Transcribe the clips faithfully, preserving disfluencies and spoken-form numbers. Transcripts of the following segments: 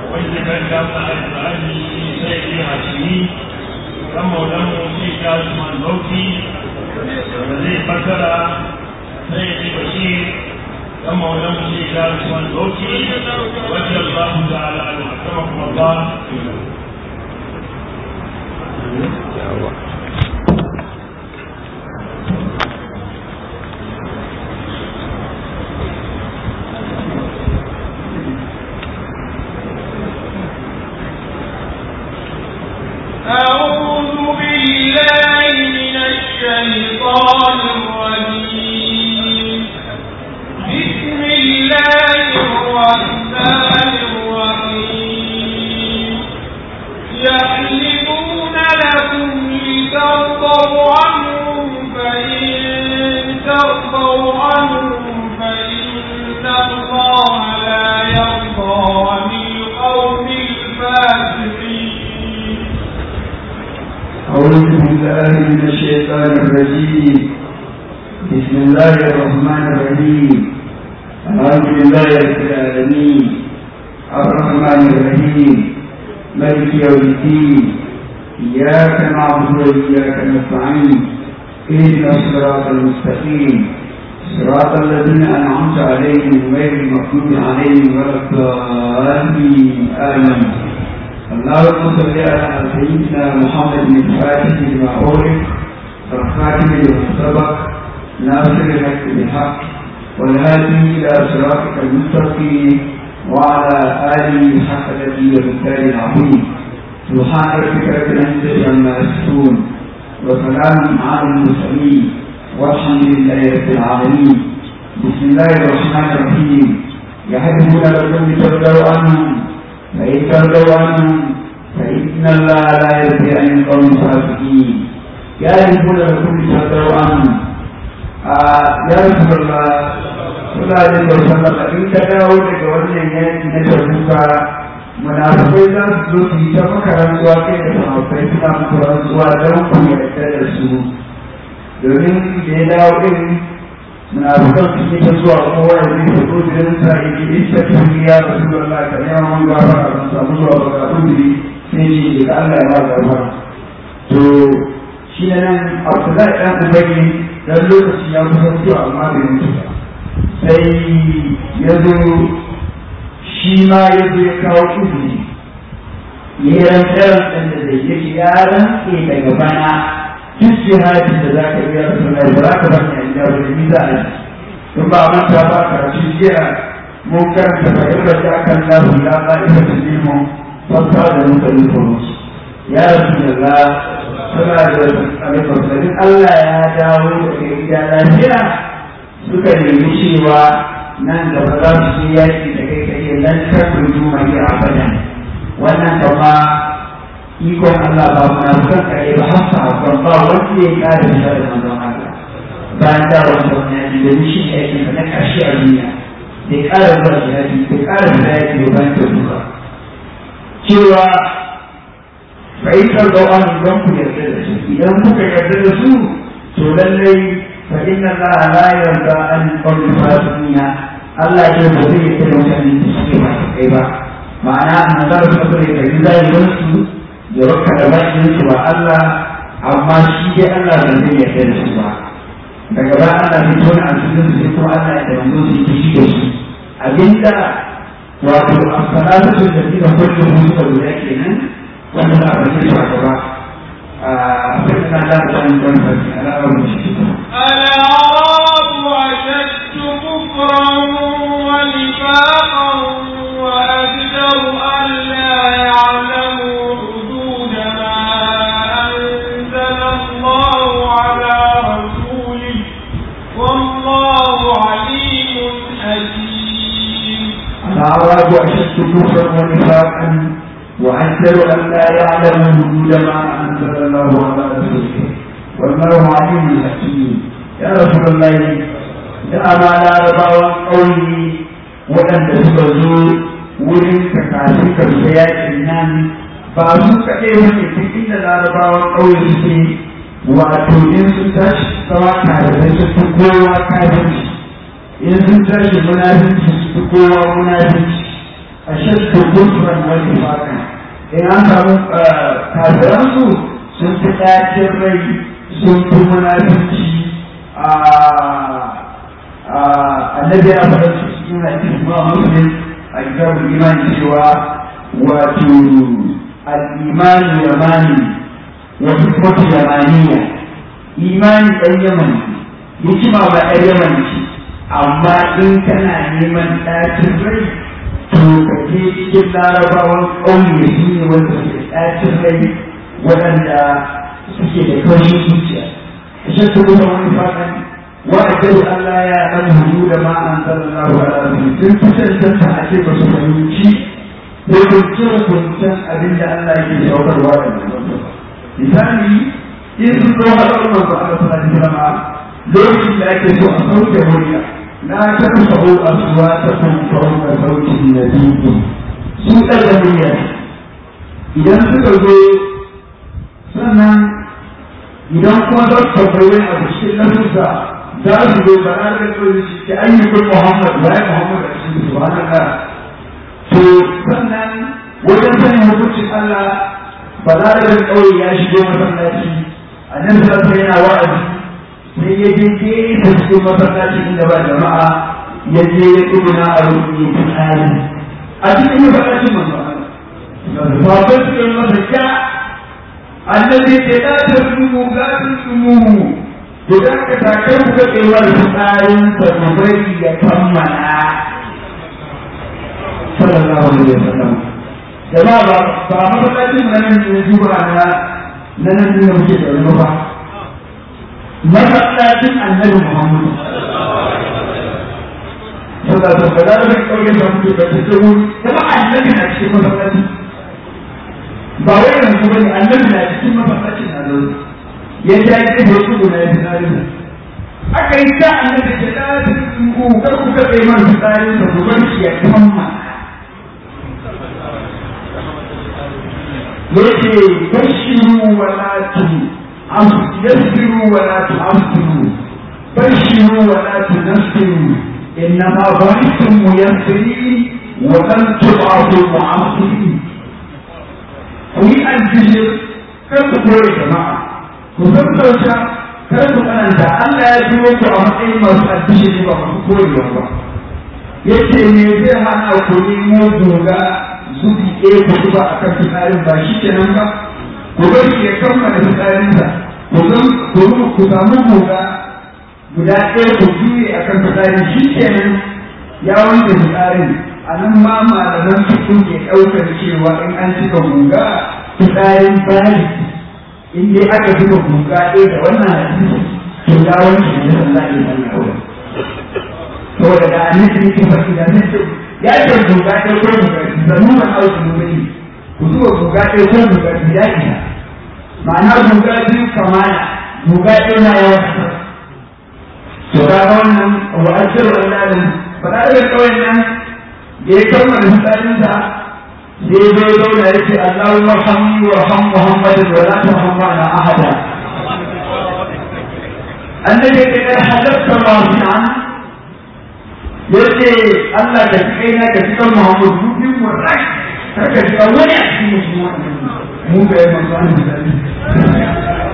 wanda kan gaba alƙur'ani sai ya hashimi kan maulan mu sai ya Usman Bauchi da zai fasara sai ya bashir kan maulan mu sai ya Usman Bauchi wanda Allah ta'ala alhamdulillah Allah أعوذ بالله من الشيطان الرجيم بسم الله الرحمن الرحيم يحلفون لكم لترضوا عنهم فإن ترضوا عنهم فإن الله لا يرضى عن القوم الفاسقين. أعوذ بالله من الشيطان الرجيم بسم الله الرحمن الرحيم الحمد لله رب العالمين الرحمن الرحيم مالك يوم الدين إياك نعبد وإياك نستعين اهدنا الصراط المستقيم صراط الذين أنعمت عليهم غير المغضوب عليهم ولا الضالين آمين. اللهم صل على سيدنا محمد الفاتح لما أغلق والخاتم لما سبق ناصر الحق بالحق والهادي إلى صراطك المستقيم وعلى آله حق الذي وبالتالي العظيم. سبحان ربك رب العزة عما يصفون وسلام على المرسلين والحمد لله رب العالمين. بسم الله الرحمن الرحيم. يحلفون لكم لترضوا عنهم فإن ترضوا عنهم فإن الله لا يرضي عن القوم الفاسقين. يحلفون لكم لترضوا عنهم يا رسول الله صلى الله عليه وسلم إن تدعوا لك وجهك نجربك munafikai za su zo su yi ta maka rantsuwa kai da sahabbai suna muku rantsuwa don ku yarda da su domin da ya dawo din munafikan su yi ta zuwa kowa da zai fito gidan sa ya ce in ta tuni ya rasu da Allah ka nema man gafara ban samu zuwa ba ga kudiri sai ce da Allah ya ba gafara to shi ne nan Abdullahi dan Ubayy dan lokaci ya kusa zuwa amma bai mutu ba sai ya zo shi ma ya zo ya kawo kudi ya yi rantsarar ɗan da zai yake ya rantse daga bana duk jihadi da za ka iya sunar ba za ka bani a gida wani ni za a yi don ba a manta ba karatu jiya mun karanta fahimtar da akan lafi ya ba ita ta nemo fasa da muka yi furuci ya rasu da za suna da alifasarin Allah ya dawo daga gida lafiya suka nemi cewa nan gaba za su yi yaki da kai kai lan tabbatu mai abada wannan kama ikon Allah ba mu na san kai ba hasa ban ba wanda ya kare shi da manzon Allah bayan da wannan yaki da shi yake na karshe a duniya da kare ba shi yaki da kare da yaki da ban ta duka cewa bai tarda an don ku yarda da su idan kuka yarda da su to lallai fa inna Allah la yarda an qawli fasiqina Allah ya ba zai yi da mutane da suke masu kai ba ma'ana annabar su ne da gidajen su da rokka da bakin su ba Allah amma shi dai Allah ba zai yarda da su ba daga ba Allah zai tona a cikin su kuma Allah ya da manzo su yi da su abinda wato as-salatu da dina kullu musu da kenan wanda ba a yi ba ba a sai kana da san don farki al'amarin shi الأعراب أشد كفرا ونفاقا وأجدر أن لا يعلموا حدود ما أنزل الله على رسوله والله عليم حكيم. الأعراب أشد كفرا ونفاقا وأجدر أن لا يعلموا حدود ما أنزل الله على رسوله والله عليم حكيم. يا رسول الله da ama larabawan ƙauye waɗanda suka zo wurin ka kashi karshe yakin nan ba su kaɗai wani duk inda larabawan ƙauye suke wato in sun tashi tsawa tare da su fi kowa kafirci in sun tashi munafinci su fi kowa munafinci أشد كفرا ونفاقا إن أنتم كافرانسوا سنت تاكر ري سنت منافقين الذي أفضل سنة إسماء مسلم أكثر الإيمان سوى وتو الإيمان يماني وحكمة يمانية إيمان اليمن يجمع مع اليمن أما إن كان neman ɗacin rai to ka je cikin larabawan ƙauye su ne wanda suke ɗacin rai waɗanda suke da kawai zuciya shi su kuma wani fatan wa'adar Allah ya ɗan hudu da ma an sallallahu alaihi wasallam sun fi cancanta a ce ba su fahimci hukunce-hukuncen abin da Allah yake shaukarwa da manzon misali in sun zo haɗar manzon Allah sallallahu alaihi wasallam lokacin da ake so a sauke murya لا ترفعوا أصواتكم فوق صوت النبي سوء الأمية إذا تقولوا سنة إذا كنت تقولون أبشر نفسك ذلك بلاد يقول كأي كل محمد لا محمد سبحان الله فسنة وجدت نبوة الله بلاد يقول يا شيخ مثلا أن نفسنا وعد sai ya je gefe cikin masallacin inda ba jama'a ya je ya tsuguna a rukuni fitsari a cikin masallacin manzo Allah babban su yi masa ja annabi ce da ta tsumu za ta tsumu to da ka takar ku ga tsewar fitsarin sa bari ya kammala sallallahu alaihi wasallam jama'a ba ba masallacin nan ne zuwa na nan ne muke da wani ba masallacin annabi Muhammad saboda to kada da kauye da muke da tsoro kuma annabi na cikin masallacin ba wai yanzu bane annabi na cikin masallacin nan ya ji ake da su guda da aka yi ta annabi da da ku kar ku ka kai man tsarin da ku bar shi ya kamma yace bashiru wala tu يسروا ولا تعسروا بشروا ولا تنفروا إنما بعثتم ميسرين ولن تبعثوا معسرين وهي البشر كم تقول يا جماعة وكم توجه كم تقول أنت ألا يجوك أمئين ما البشر وكم يوم yace me zai hana ku nemo doga zubi ɗaya ku zuba a kan fitsarin ba shi kenan ba ku bari ya kammala fitsarinsa ku samu goga guda ɗaya ku juye a kan fitsarin shi kenan ya wanke fitsarin a nan ma malaman su ke ɗaukar cewa in an cika goga fitsarin bari in dai aka cika goga ɗaya da wannan hadisi to ya wanke ne sallah ne sallah wa saboda da annabi yake faɗi da nan ya ce goga ɗaya ko goga zanu ma auki gobe ku zuwa goga ɗaya ko goga ya isa ma'ana guga biyu kamana guga ɗaya na yawa to ga wannan wa ajru alladhi fada da kawai nan da ya kammala misalinsa sai zai zauna ya ce Allahumma hamdi wa ham Muhammadin wa la tuhammana ahada annabi ya ce halatta wasi'an yace Allah da kai na da cikin Muhammad dubin mu rai kaka ji wani a cikin musulmi mu ga manzo Allah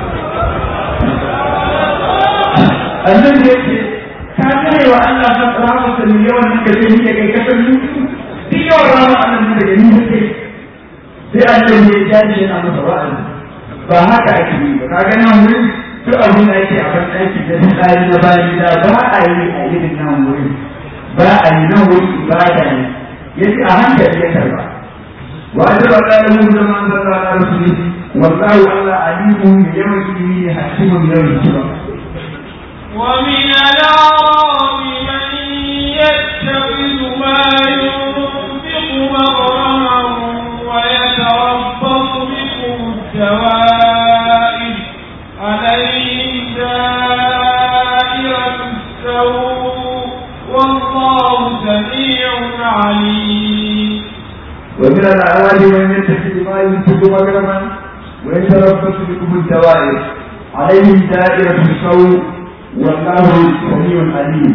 annabi yace ka kare wa Allah ta rahama ta yawan da kake yi kai kasan mutu duk yawan rahama Allah da kake yi kai sai annabi ya jaje yana masa wa'azi ba haka ake yi ba kaga nan wurin duk abin da yake a kan aiki da tsari na bayi da ba a yi a irin nan wurin ba a yi nan wurin ibada ne yace a hankali ya karba وأجر الله له زمان صلى الله عليه وسلم والله الله عليم بيوم الدين حكيم بيوم الكبر. ومن الأعراب من يتخذ ما ينفق مغرما ويتربص بكم الدوائر عليهم دائرة السوء والله سميع عليم. ومن الأعراب من يتخذ ما ينفق مغرما ويتربص بكم الدوائر عليهم دائرة السوء والله سميع عليم.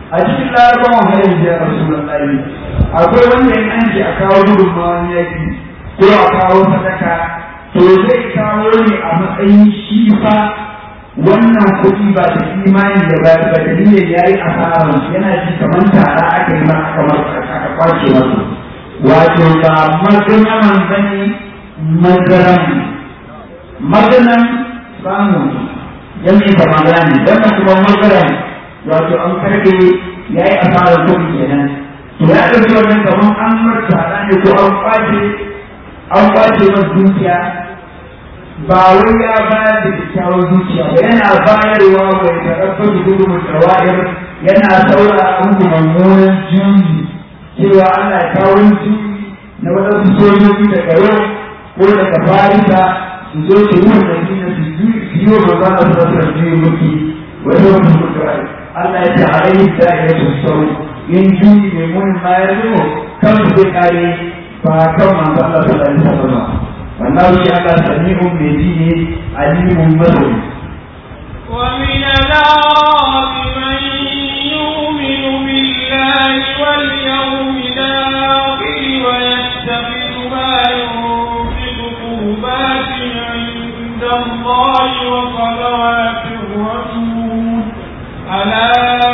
a cikin larabawan har yanzu ya rasu da tsari akwai wanda in an ce a kawo gudunmawar yaki ko a kawo sadaka to zai kawo ne a matsayin shi fa wannan kuɗi ba da imani da ba da dalilin ya yi asara yana ji kamar tara aka yi masa kamar aka kwace masa wato ba maganan bane magaran maganan samun yanki da magani wannan kuma magaran wato an karɓe ya yi asarar kuɗi kenan to ya ɗauki wannan kamar an marta ne ko an kwace an kwace masa dukiya ba wai ya bayar da kyakkyawar zuciya ba yana bayarwa mai tarabbar da gudun tawa'ir yana saura muku mummunan juyi cewa Allah ya kawo juyi na waɗansu sojoji da karo ko daga farisa su zo su yi wanda dina su biyo ba za a sassan juyi mulki wani wani mutuwar Allah ya ce a rai da ya ce sau yin juyi mai munin bayar zo kan su zai kare ba kan manzo Allah sallallahu alaihi wasallam والله شاء سميع بدين عليم بصير ومن الأعراب من يؤمن بالله واليوم الآخر ويتخذ ما ينفق قربات عند الله وصلوات الرسول ألا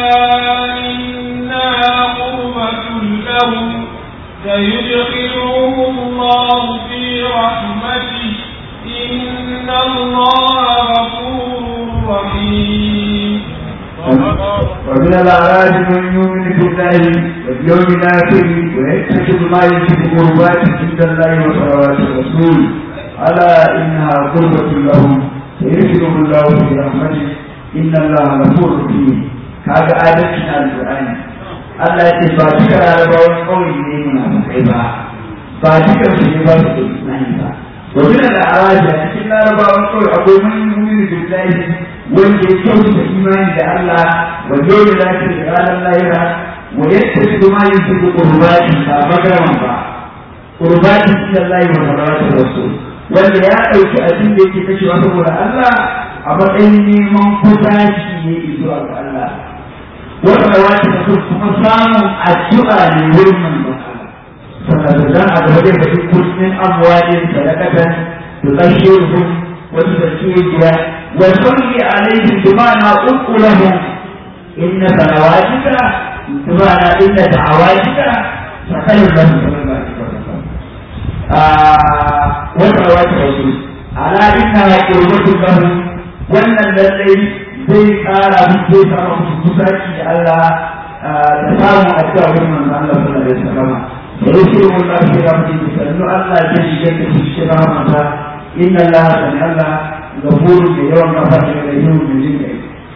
إنها قربة لهم سيدخلهم الله في رحمته إن الله غفور رحيم. ومن الأعراب من يؤمن بالله واليوم الآخر ويتخذ ما ينفق قربات عند الله وصلوات الرسول ألا إنها قربة لهم سيدخلهم الله في رحمته إن الله غفور رحيم. هذا آية القرآن. Allah ya ce ba duka larabawan kawai ne munafukai ba ba duka su ne ba su da imani ba wajen da arabi a cikin larabawan kawai akwai manyan billahi wanda ya kyau da imani da Allah wa yau da lafiya da ranar lahira wa yadda su ma yin su qurbati ba magaraman ba qurbati ila Allah wa salatu rasul wanda ya dauki abin da yake kashewa saboda Allah a matsayin neman kusaci ne zuwa ga Allah wanda wata da kuma samun addu'a ne wurin manzon Allah sannan da a gaba da shi kullun amwalin sadaqatan tuqashiruhum wa tuzakkiya wa salli alaihim bima naqulu lahum inna salawatika bima inna da'awatika sakalu lahum sallallahu alaihi wasallam ah wa salawatu rasul ala inna qurbatu lahum wannan lallai zai kara musu zai kara musu kusaci da Allah da samun addu'a wurin manzon Allah sallallahu alaihi wasallam da yake mun da shi ga mutum sallu Allah zai shiga da shi shi rahmata inna Allah sami Allah ghafur da yawan gafara da yawan jinkai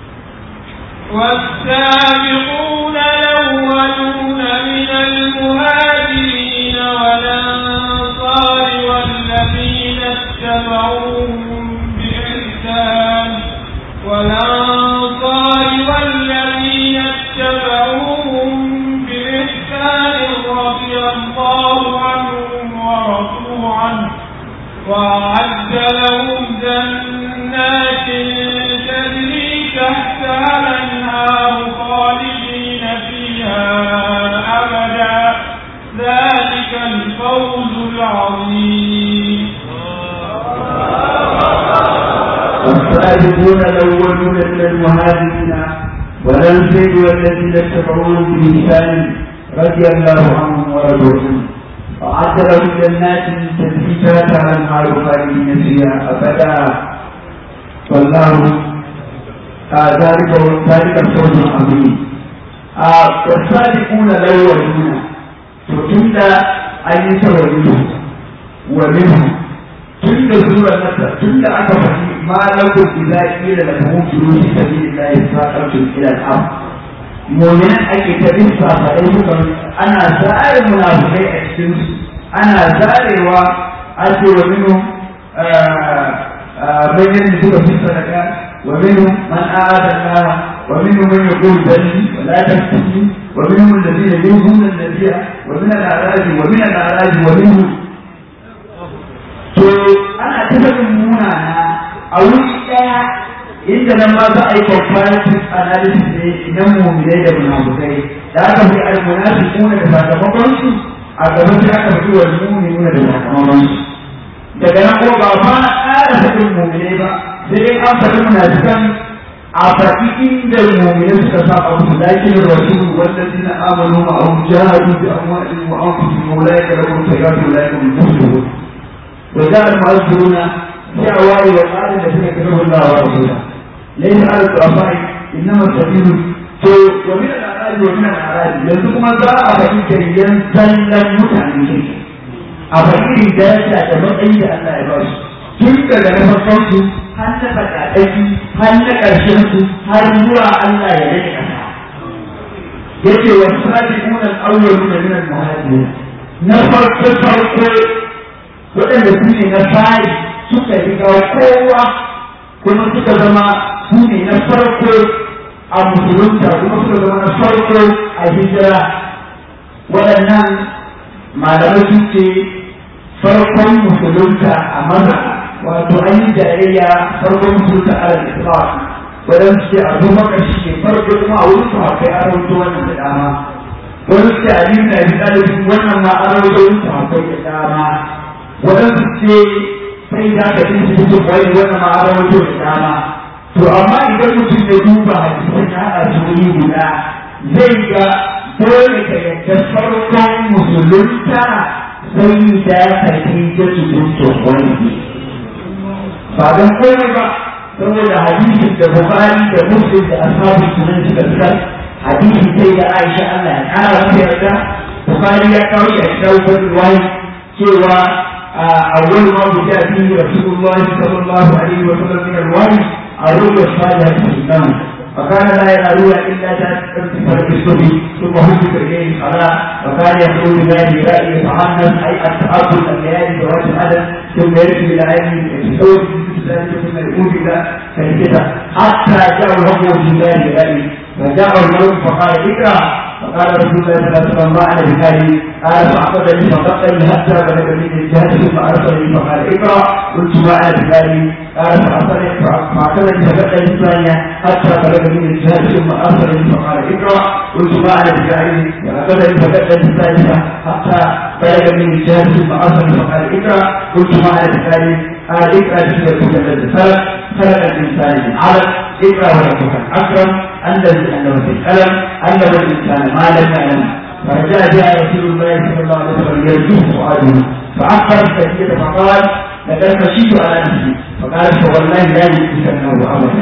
والسابقون الأولون من المهاجرين والأنصار والذين اتبعوهم بإحسان والأنصار والذين اتبعوهم بإحسان رضي الله عنهم ورضوا عنه وأعد لهم جنات تجري تحتها الأنهار خالدين فيها أبدا ذلك الفوز العظيم. والسابقون الأولون من المهاجرين والأنصار والذين اتبعوهم بإحسان رضي الله عنهم ورضوا عنه وأعد لهم جنات تجري تحتها الأنهار خالدين فيها أبدا والله ذلك ذلك الفوز العظيم. والسابقون الأولون فتند أن يتولوا ومنهم تند سورة نصر تند أكبر ما لكم إذا قيل لكم جلوس في سبيل الله ساقطتم إلى الأرض مؤمنا أكي تبسا فأيكم أنا سائر منافقين أكسنس أنا سائر وأتي ومنهم من ينزل في الصدقات ومنهم من أراد الله ومنهم من يقول بلي ولا تفتني ومنهم الذين يؤذون النبي ومن الأعراج ومن الأعراج ومنهم to ana ta faɗin munana a wuri ɗaya inda nan ma za a yi comparative analysis ne na mu'minai da munafukai da aka fi al-munafiquna da sakamakon su a gaba sai aka fi wal mu'minuna da sakamakon su daga nan ko ba fa ƙara faɗin mu'minai ba sai dai an faɗi munafikan a faɗi inda mu'minai suka saba musu lakin rasul wallazina amanu ma'ahum jahadu bi amwalihim wa anfusihim ulaika lahum khayratun ulaika hum muflihun wa ja'a al-mu'azziruna da'awa wa qala da suka kira Allah wa rasulahu laysa al-qafai innama sabilu to wa min al-a'raj wa min al-a'raj yanzu kuma za a faɗi kariyan zallan mutane ne a faɗi daraja da matsayi da Allah ya ba su tun daga na farkon su har na tsakatsaki har na ƙarshen su har zuwa Allah ya rage ƙasa yace wa sadiqun al-awwalun min al-muhajirin na farko farko waɗanda su ne na fari suka riga kowa kuma suka zama su ne na farko a musulunta kuma suka zama na farko a hijira waɗannan malamai sun ce farkon musulunta a maza wato an yi jayayya farkon musulunta a al-islam waɗansu ce abu maka shi ne farko kuma a wurin su haƙai a rahoto wannan da dama wani ce a yi na yi ɗalibin wannan ma a rahoto wurin su haƙai da dama waɗansu ce sai da ka cin su su wani wannan ma a rahoto da dama to amma idan mutum ya duba hadisin ya haɗa su wuri guda zai ga dole ka yadda farkon musulunta sai da ka kai da su wani ba don komai ba saboda hadisin da Bukhari da Muslim da ashabu sunan suka fitar hadisi sai da Aisha Allah ya kara mata yarda Bukhari ya kawo shi a cikin riwaya cewa awwal ma buja fi Rasulullah sallallahu alaihi wa sallam min al-wahyi arruya salihah al-islam فكان لا ينالون الا تنفر بالصبي ثم هزك اليه الصلاه وكان يقول بذلك رأي يتعنف اي التعبد الليالي ذوات العدد ثم يرجع الى علم الحسود ذلك ثم يقول الى فكذا حتى جاء الحكم في ذلك رأي فجاء الموت فقال اقرا فقال رسول الله صلى الله عليه وسلم ما انا بهذه قال فاعقدني فقتلني حتى بلغ مني الجهل ثم ارسلني فقال اقرا قلت ما انا بهذه قال فاعقدني فقتلني الثانيه حتى بلغ مني الجهل ثم ارسلني فقال اقرا قلت ما انا بهذه فاعقدني فقتلني الثالثه حتى بلغ مني الجهل ثم ارسلني فقال اقرا قلت ما انا بهذه قال اقرا بسوره الذي خلق خلق الانسان من علق اقرا وربك الاكرم الذي انه في القلم علم الانسان ما لم يعلم فرجع جاء رسول الله صلى الله عليه وسلم يرجوه سؤاله فاخر السجيه فقال لقد خشيت على نفسي فقال فوالله لا يمسكنه ابدا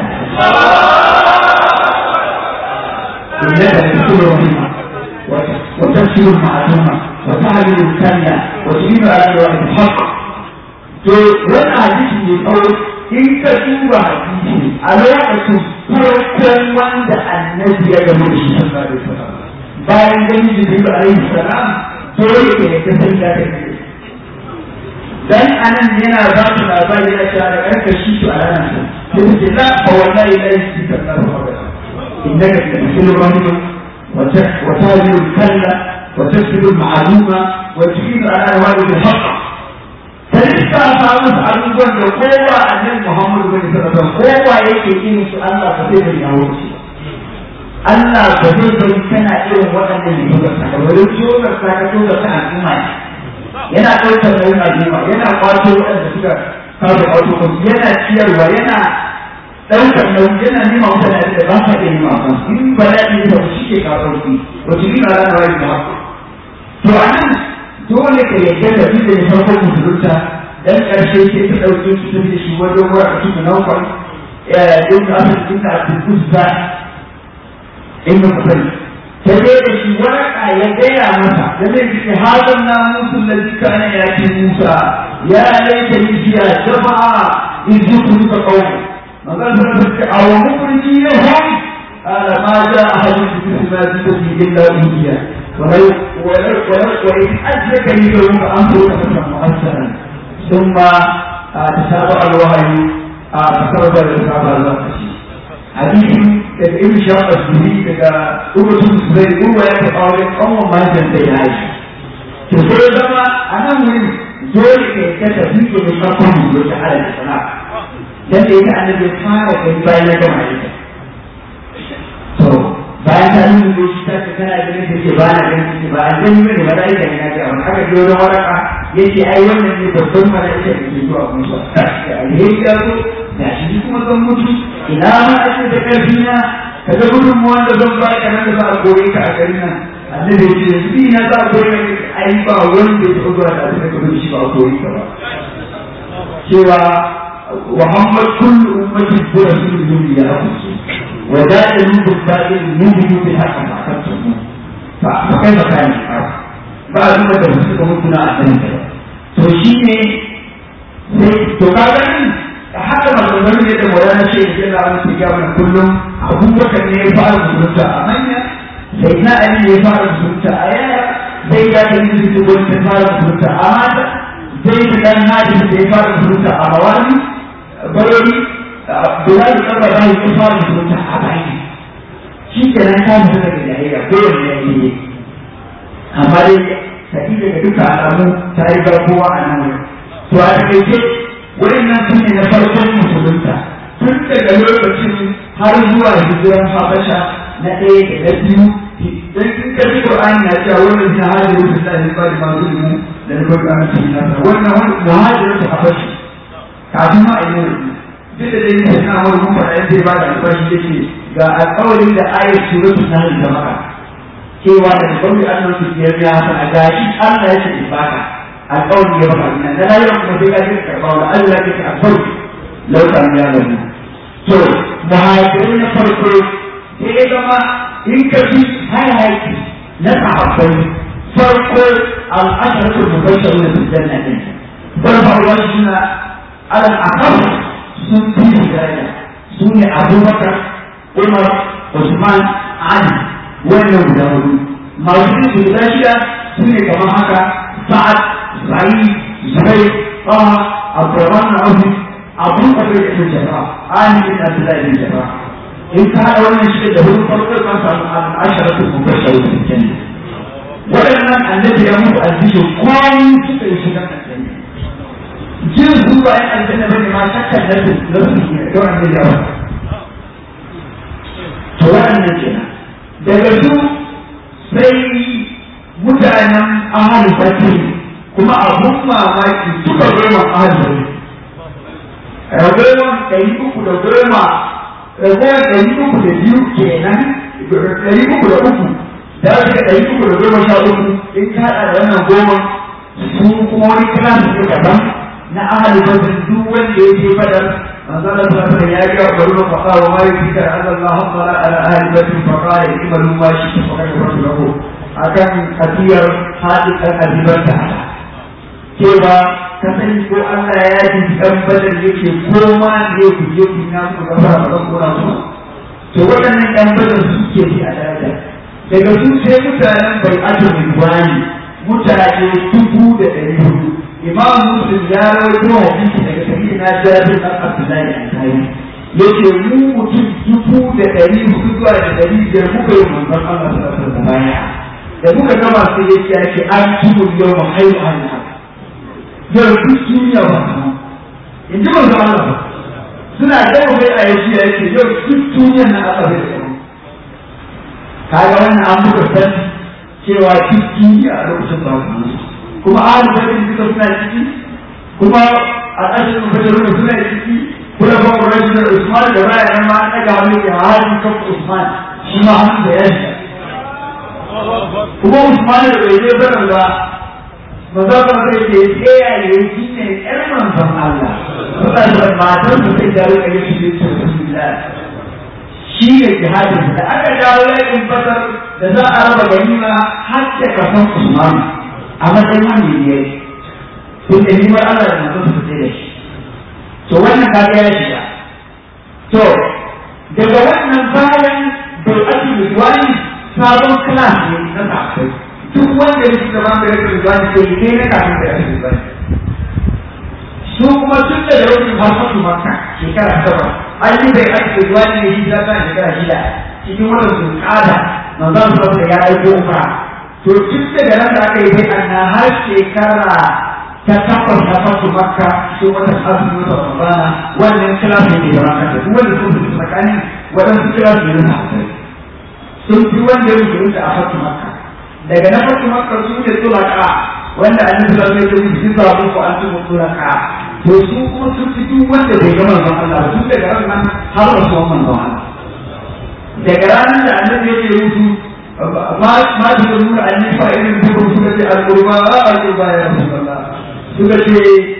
انك تكون رحيما وتكسر المعلومه وتعلم الكلمه وتجيب على روايه الحق to wani hadisi ne kawai in ka duba hadisi a lokacin farkon wanda annabi ya gama da shi sallallahu alaihi wasallam bayan gani jibril alaihi salam dole ke ta sai da kai dan anan yana ba su labari na cewa da karka shi to a ranar sai ce la fa wallahi la yasi sallallahu alaihi wasallam innaka tasil rahim wa wa tajil kalla wa tasbil ma'luma wa tujibu ala wadi al-haqq sai ka samu abubuwan da kowa annabi Muhammad bin sallallahu alaihi wasallam kowa yake yin su Allah ba zai bari yawo shi Allah ba zai bari kana irin waɗannan ne ba ka bari ciwon ka ka to ka al'umma yana ɗaukar nauyin al'umma yana kwato waɗanda suka kawo auto yana ciyarwa yana ɗaukar nauyi yana nima mutane da ba sa iya nima ba in ba ya yi ba shi ke kawo ɗauki wacce ni ba za ta wani ba to a nan dole ka yadda da duk da farkon musulunta dan karshe sai ta dauke shi ta da shi wajen wura a cikin naufar din da aka cikin da kusa in ba sai ta dai da shi waraka ya gaya masa da zai ce hadan na musu lalli kana ya ce Musa ya laita ni fiya jama'a in zuku ka kawo magana ta ce a wa mukulki ne hon ala ma ja ahadun bi sifati illa biya ولو ولو وإن أدرك اليوم أمره مؤثرا ثم تتابع الوحي تتابع الإصابة الوحي حديث ابن شاق السوري إذا أمة الزبير هو يتقاول أو ما جنتي عائشة تقول لما أنا من ذلك كتبت من مقام الله تعالى الصلاة dan da ita annabi ya fara kai bayan ya gama aiki to bayan ta nuna da shi ta kana ganin da ke ba na ganin da ba a gani ne da malaika ne na ga wani aka ji wani waraka yace ai wannan ne babban malaika da ke zuwa musa alheri ya zo da shi kuma zan mutu ina ma ake da karfi na kaga gudun mu wanda zan ba ka nan da za a koyi ka a garin nan annabi ya ce shi na za a koyi ai ba wanda ya zuwa da aka koyi shi ba a koyi ka ba cewa Muhammad kullu ummati bi rasulihi ya rabbi wa da'ilu bil ba'il nubu bi haqqi haqqi fa fa kai ba kai ba a zuwa da su kuma kuna a kan to shine sai to kaga haka maganganun yadda Maulana ce da yana wani shiga mana kullum abubakar ne ya fara musulunta a manya sai na ali ne ya fara musulunta a yara sai ya ta yi su gwani ta fara musulunta a mata sai ta dan hadi da ya fara musulunta a mawani barori dora da karba da ya fara musulunta a bayi shi ke nan ta musulunta da jahiliya kowane ya yi amma dai sai daga duka alamu ta yi ga kowa a nan to a takaice waɗannan su ne na farkon musulunta tun daga lokacin har zuwa hijiran habasha na ɗaya da na biyu don tun ƙarfi ƙur'ani na cewa wannan na hajjiru da sa ba da masu limu da na farko ana cikin nasa wannan na hajjiru da habashi kafin ma a yi wani duk da dai na suna wani mun faɗa yadda ya ba da albashi yake ga alƙawarin da ayat suratul nahl da maka cewa da kawai annan su biyar ya hasana gashi Allah ya ce baka alƙawari ya baka nan da rayuwar kuma sai ka ji karɓa wa Allah ya ce akwai laukan ya lamu to muhajirin na farko sai ya zama in ka bi hayaki na sahabbai farko al'asharatul mubashshirun bil janna din farko suna alal aqam sun fi daraja su ne Abubakar Umar Usman Ali wannan guda hudu masu guda shida su ne kamar haka Sa'ad Sa'id, Zubair, Taha, Abdurrahman Auf, Abu Bakr ibn Jarrah, Ali ibn Abdullah ibn Jarrah. In ka haɗa wannan shi da hudu farko kan samu al-asharatul mubashshirun bil janna. Waɗannan annabi ya mutu albishi komai suka yi shiga aljanna. Jin zuwa yan aljanna bane ma shakkan da su da su ne da wannan da yawa. To waɗannan kenan. Daga su sai mutanen ahlul fatih kuma abun mamaki suka goma ahalari ragowar ɗari uku da goma ragowar ɗari uku da biyu kenan ɗari uku da uku da wasu ɗari uku da goma sha uku in ka haɗa da wannan goma su kuma wani kiran su daban na ahalari duk wanda ya je fadar manzana sallallahu alaihi ya ga bari ba faɗa wa mai fikar Allah ta'ala ala ahli batin faqa ya kimalu ma shi ta faɗa da rago akan kafiyar hadin azibar ta cewa ka sani ko Allah ya ji dan badar yake ko ma ne ku je ku na ku ga fara ba ko na ku to waɗannan ɗan badar suke ji a daraja daga su sai mutanen bai ato bani mutane dubu da ɗari hudu imam muslim ya rawaito hadisi daga sayyidina Jabir bin Abdullah al-Ansari yace mu mutum dubu da ɗari hudu zuwa da ɗari biyar muka yi manzon Allah sallallahu alaihi wasallam da muka gama sai yace an tubu yau mahairu an yau duk duniya ba sama in ji manzo Allah ba suna gaba bai a yaji yake yau duk duniya na Allah bai sama kaga wannan an buga san cewa duk duniya a lokacin ba su kuma ahlu baiti duka suna ciki kuma al'ashin mufassirun suna ciki kula ba ku rashin Usman da baya nan ma an daga wani da hali kan Usman shi ma hannu da ya shi kuma Usman da bai zai barin ba maza ba zai ce tsayaye shi ne ƴar manzon Allah saboda matar su sai da rika yin shi da bismillah shi ne jihadin da aka dawo yakin Badar da za a raba ganima har da kafan Usman a matsayin wani ne to da ni Allah da manzon su sai da shi to wannan kaga ya shiga to daga wannan bayan bai ake wani sabon class ne na sahabbai duk wanda ya shiga ban da yake zuwa sai ne na kafin da yake zuwa su kuma tun da lokacin farkon su Makka shekara saba an yi bai ake zuwa ne shi da kan shekara shida cikin wannan su kada manzon sallallahu ya aiko umra to tun daga nan da aka yi bai anna har shekara ta takwas ta fasu makka sai wata azumi wata ramadana wannan kilasu ne da ranka da duk wanda sun fi tsakanin waɗansu kilasu ne na hasari sun fi wanda ya mutu a fasu makka daga na fasu makka su ne tulaka wanda annabi sallallahu alaihi wasallam ya sa muku an tumu tulaka to su kuma sun fi duk wanda bai ga manzon Allah ba tun daga ranar har rasuwan manzon Allah daga ranar da annabi ya ce musu ma ma da nuna annabi fa irin duk suka ce al-qurba al-qurba ya rasulullah suka ce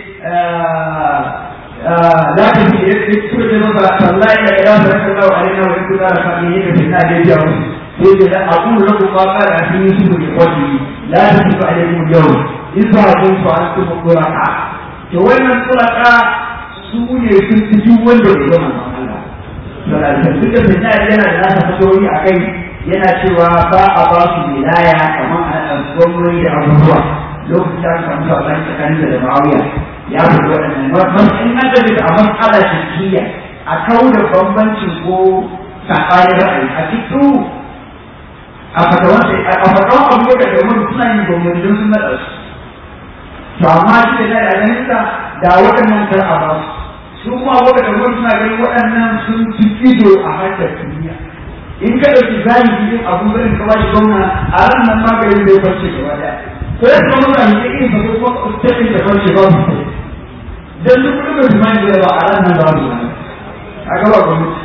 la ta ce suka ce masa wallahi ya ila sallallahu alaihi wa sallam da kan yi da fina da ya sai da abu lakum ma qala fi yusuf bi qawli la tasfu alaikum yawm idza kuntum antum quraka to wannan quraka su ne sun fi duk wanda bai ga manzon Allah sallallahu suka fina yana da nasa fatori akai yana cewa ba a ba su wilaya kamar a gwamnati da abubuwa lokacin da aka samu sabani tsakanin da Muawiya ya fi waɗannan wasu in an gaji a matsala shirkiya a kawo da bambancin ko saɓanin ra'ayi a cikin a fatawan a fatawan abu da domin suna yin gwamnati don sun naɗa su to amma shi da na ganin sa da waɗannan kar a ba su su kuma waɗanda gwamnati suna ganin waɗannan sun fi ido a harkar duniya in ka ɗauki zahiri cikin abu zai ka ba shi gwamna a ran nan maganin zai farce gaba ɗaya ko ya zama mutane ne irin ba ko kuma tafi da farce ba su dan duk wani mai zama da ba a ran nan ba su a gaba gwamnati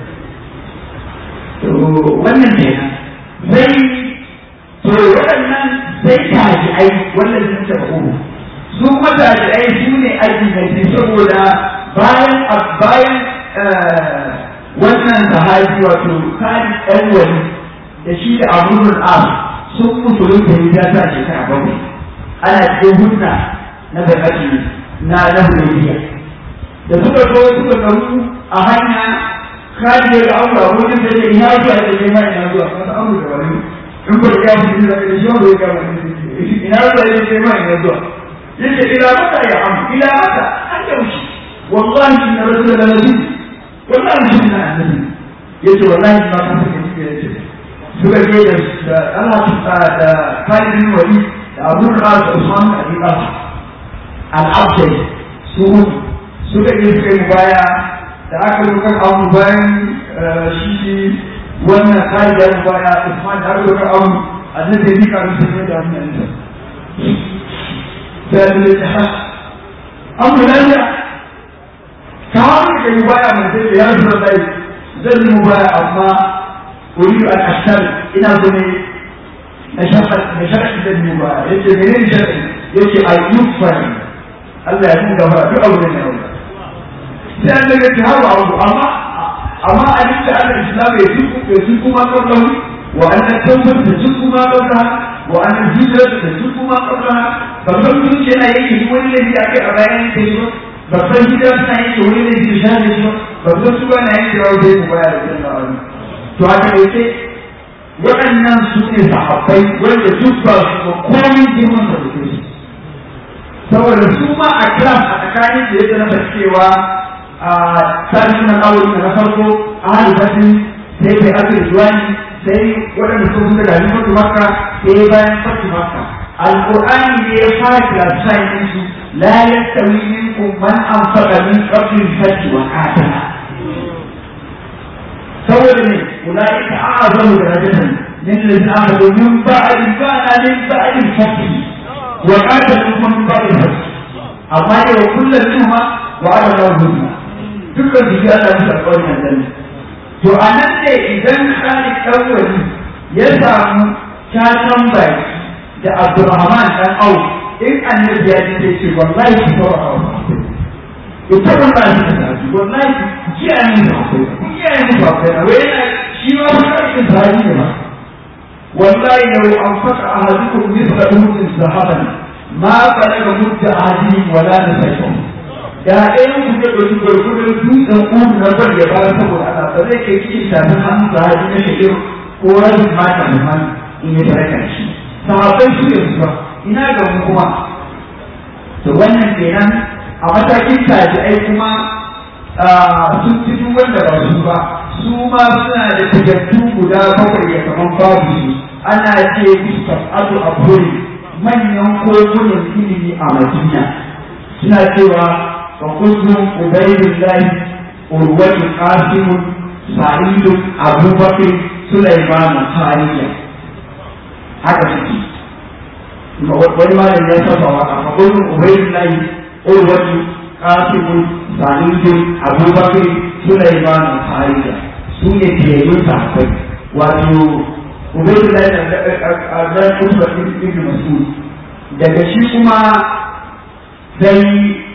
to wannan ne sai to waɗannan sai taji'ai wannan sun taɓa uku su kuma taji'ai su ne aiki mai saboda bayan bayan wannan sahabi wato kan ɗan wani da shi da abubuwan am sun musulunta hijira ta shekara bakwai ana cikin hudna na bakaci na na hudaybiya da suka zo suka karu a hanya kaje da abu a wajen da ya ina zuwa da ke mai ina zuwa wata abu da wani in ba ya fi da shi wanda ya kama ina zuwa da ke mai ina zuwa yace ila mata ya am ila mata an yaushi wallahi inna rasulullahi wallahi shi na annabi yace wallahi ba ka san me yake suka je da Allah ta da Khalid wali da Abu Al Usman Abi Talha al-Abdi su suka je suka yi baya da aka yi kan abu bayan shi wannan Khalid da baya Usman da aka yi kan abu annabi ya ka rubuta ne da annabi sai da ha amma lalle kawai ka yi baya mai sai ya zuwa dai zan yi baya amma wuri a kasar ina zo ne na shafa na shafa da ni baya yace menene shafi yace ayyufan Allah ya dinga fara duk aure ne Allah sai Allah ya tawo abu amma amma a cikin Allah Islam ya tuku ya tuku ma kallon wa anna tawbah da tuku ma kallon wa anna hijra da tuku ma kallon ba san kun ce na yake wani ne da kai a bayan sai ba san gida suna yake wani ne da shahada shi ba san su ba na yake rawo dai ku baya da Allah to haka yake waɗannan su ne sahabbai wanda duk ba su komai girman da su saboda su ma a class a tsakanin da yake na cewa a tsarin na kawo na farko a halifatin sai kai aka rijuwani sai waɗanda su suka gani fatu makka sai bayan fatu makka alƙur'ani ne ya fara classifying ɗinsu la yastawi minkum man anfaqa min qabli al-fath wa qatala saboda ne ulaika a'zamu darajatan min alladhina amanu min ba'di kana min ba'di al-fath wa qatalu min ba'di al-fath amma ne wa kullu minhuma wa'ada Allahu dukkan su ya Allah musu alƙawarin aljanna to a nan ne idan Khalid dan wali ya samu tatan baki da Abdurrahman dan Auf in annabi ya ce ce wallahi ki fara hawa ita wannan shi ta ji wallahi ki ya ni ba ko ki ya ni ba ko wai shi ma ba ka tsari ne ba wallahi law anfaqa ahadukum mithla uhudin sahaban ma balaga mutta ahadin wala nasaykum da ɗayan ku da ɗauki gwargwadon dutsen uku na bar ya bayar saboda Allah ba zai kai cikin shafin hannun sahabi na shekaru ko rabin mata da hannu in ya taraka shi sahabbai su ne su ba ina ga mu kuma to wannan kenan a matakin tabi'ai kuma sun fi duk wanda ba su ba su ma suna da tagattu guda bakwai ya kaman babu su ana ce musu tafadu a kore manyan kogunan ilimi a Madina suna cewa fa kuntum ubaydillahi urwatu qasim sa'id abubakar sulaiman khaliya haka suke wani malam ya saba wa fa kuntum ubaydillahi urwatu qasim sa'id abubakar sulaiman khaliya su ne fiyayyun sahabbai wato ubaidullahi da zai kusa ibn mas'ud daga shi kuma sai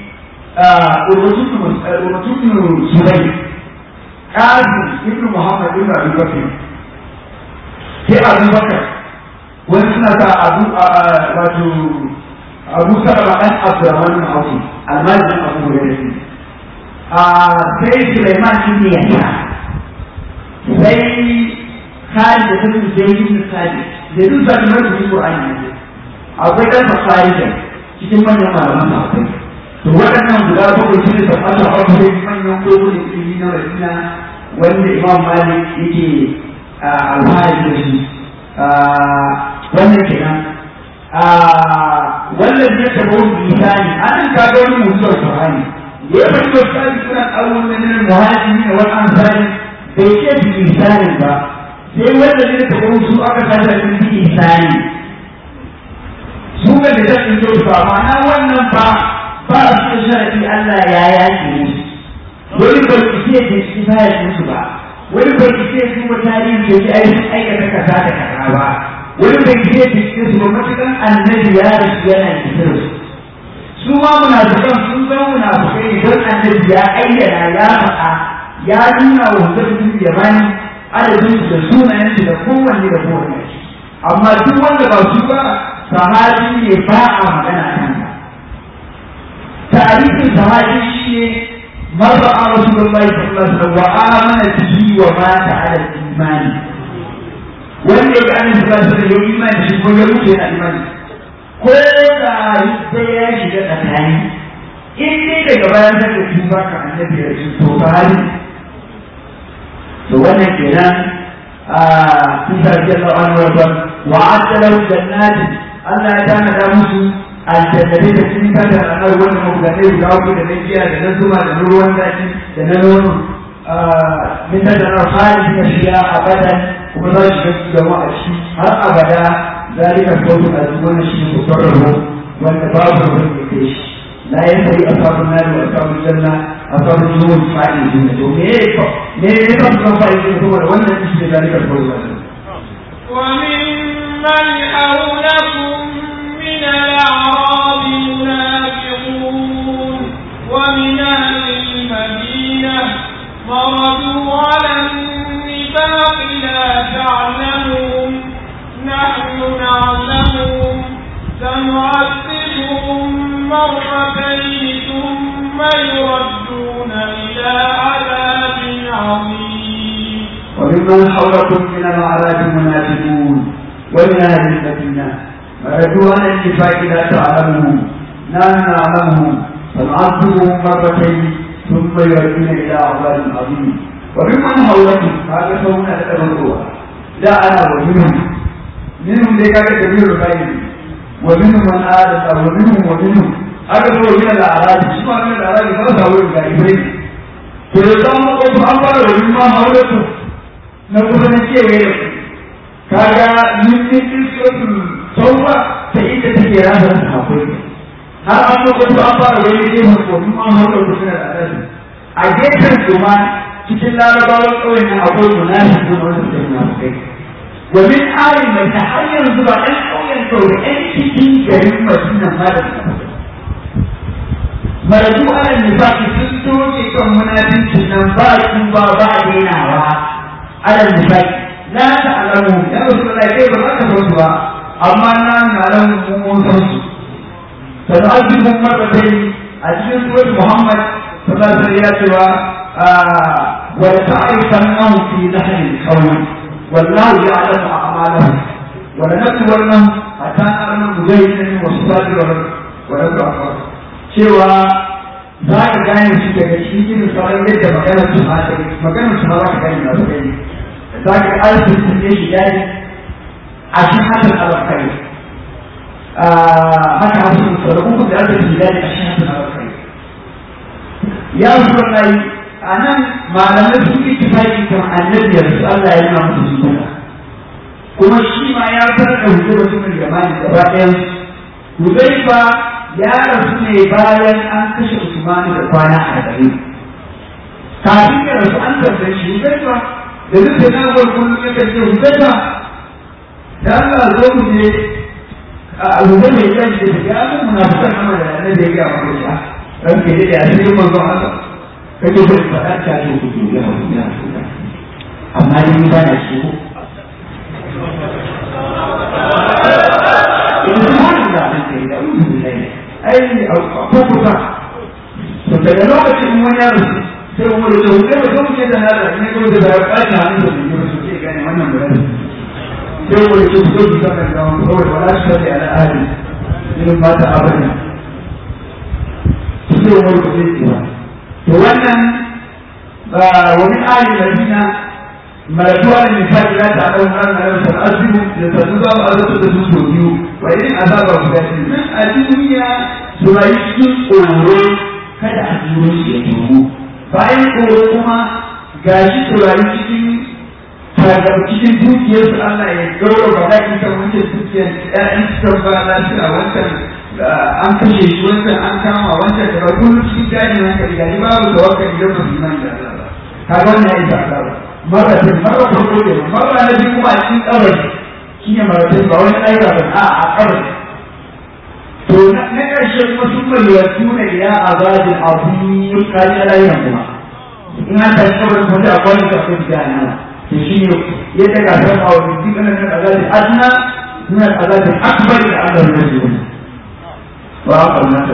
urwatun subai qasim ibn muhammad ibn abi bakr sai abu bakar wani suna ta abu wato abu salama dan abdurrahman bin auf almajin abu hurairah sai sulaiman ibn yahya sai khalid da sun je yin sadi da duk da mai da Qur'ani ne akwai dan fasari cikin manyan malaman akwai to waɗannan guda bakwai su ne tabbata a cikin manyan kokonin ilimi na Madina wanda Imam Malik yake alfahari da shi wannan kenan wannan ne ta bawo misali an ka ga wani mutum Qur'ani ya fito sai suna awon nan muhajirin wal ansari bai ce misalin ba sai wanda ne ta kuma su aka kasa sun fi isani su ga da zai zo ba ma'ana wannan ba ba su da sharafi Allah ya yaki ne wani bai ce da shi ba ya musu ba wani bai ce su ba tarihi da shi ai aikata kaza da kaza ba wani bai ce da shi su ba matukan annabi ya rasu yana kisar su su ma munafikan sun zama munafikai ne don annabi ya ayyana ya faɗa ya nuna wa mutum ya bani adadin su da sunayen su da kowanne da kowanne amma duk wanda ba su ba sahabi ne ba a magana kansa tarihin sahabi shi ne marra a rasulullahi sallallahu alaihi wasallam wa amana bihi wa mata ala imani wanda ya ga annabi sallallahu alaihi wasallam ya imani shi ko ya mutu yana imani ko da sai ya shiga tsakani in dai daga bayan da tuba ka annabi ya ce to sahabi to wannan kenan a Isa radiyallahu anhu wa wa'ada lahu jannati Allah ya tana da musu aljannatai da cikin kada ranar wannan mabugatai guda uku da nan jiya da nan zuma da ruwan daji da nan nono min da ranar khalid na shiya abadan kuma za shi gasu da wa'ashi har abada zalika kawai a wannan shi ne kusurarwa wanda babu ruwan da ke shi لا ينتهي أصحاب النار وأصحاب الجنة أصحاب الجنود فاعلين ليه ليه يفضل فاعلين هو وأن تجد ذلك الفوز وممن حولكم من الأعراب منافقون ومن أهل المدينة مردوا على النفاق لا تعلمهم نحن نعلمهم سنعذبهم مرتين ثم يردون إلى عذاب عظيم وممن حولكم من الأعراب منافقون ومن أهل المدينة مردوا على النفاق لا تعلمهم نحن نعلمهم سنعذبهم مرتين ثم يردون إلى عذاب عظيم وممن حولكم هذا فهنا الأبوة لا أنا ومنهم منهم ذلك كبير الغيب ومنهم من آدت ومنهم ومنهم أكثر من الأعراض شو من الأعراض ما سووا الغيبين فلسان قوم أمر ومما حولكم نقول نكيه ويلكم كذا يمكن تسوى سوى سعيد تكيرا هذا الحقيقة هل أنه قوم أمر ويلكم ومما حولكم من الأعراض أجيب الزمان cikin larabawan kawai na akwai munafiqun wanda suke munafiqai wa min ayin mai ta har yanzu ba ɗan ƙauyen kawai ɗan cikin garin Madina ma da maradu ala nifaqi sun toke kan munafiqin nan ba su ba ba dainawa ala nifaqi la ta'lamu ya rasulullahi kai ba ka san su ba amma na na ran mun san su ta'azibu marratayn a cikin surat Muhammad sallallahu alaihi wasallam ya cewa ولتعرفنهم في لحن القول والله يعلم أعمالهم ولنبلونهم حتى نعلم مجاهدين والصابر ونبلغ أخبار cewa za ka gane su daga cikin sauran yadda maganar su haka maganar su za ka gane na su gani za ka arziki su ne shi yayi a shi hasan alakai haka hasu da kuma da aka yi da a cikin suna bakai ya zuwa nayi a nan malamai sun yi tafaki kan annabi da su Allah ya nuna musu suna kuma shi ma ya sanar da hujjar mutumin jamani gaba ɗayan Hudaifa ya rasu ne bayan an kashe Usmanu da kwana arba'in kafin ya rasu an tambaye shi Hudaifa da duk da na gwar kullum ya kace Hudaifa da Allah zo mu je a Hudaifa mai kanshi da ya mun munafikan amma da annabi ya ga mu ya ranke da ya sai mun zo haka kake da fada ta ce ku ku ya ya amma ni ba na shi ko ai ko kusa to daga lokacin wani yaro sai umar da hudu da kuma ce da nada ne ko da ya ɓaci hannu da biyu su ce gane wannan bayani sai umar da su zo da kan gawan kawai wala shi da al'adi irin ba ta abada sai umar da zai ce to wannan ba wani ali madina malatuwa da misali za ta ɗau ran na yau da azimu da sanu za mu azabta da su sau biyu wa irin azaba guda biyu nan a duniya su rayu cikin tsoro kada a turo shi ya tuhu bayan tsoro kuma ga shi su rayu cikin tagar cikin dukiyar su Allah ya gaura ba daɗin kan wancan dukiyar ƴaƴan su kan ba lafiya wancan an kashe shi wancan an kama wancan da ba kullum cikin jani hankali ga ni babu tawakkali don ba su nan da Allah ba kaga wannan ya yi ba maratin mara farko ne mara na biyu kuma a cikin kabari shi ne maratin ba wani aika ba a a kabari to na ƙarshe kuma sun mallatu na ya azabin abu kaji na layunan kuma in an tashi kabarin kuma sai a kwani kafin da yana to shi ne yadda ka san a wani cikin nan azabin adna suna azabin akbar da Allah ya yi wani wa aka nata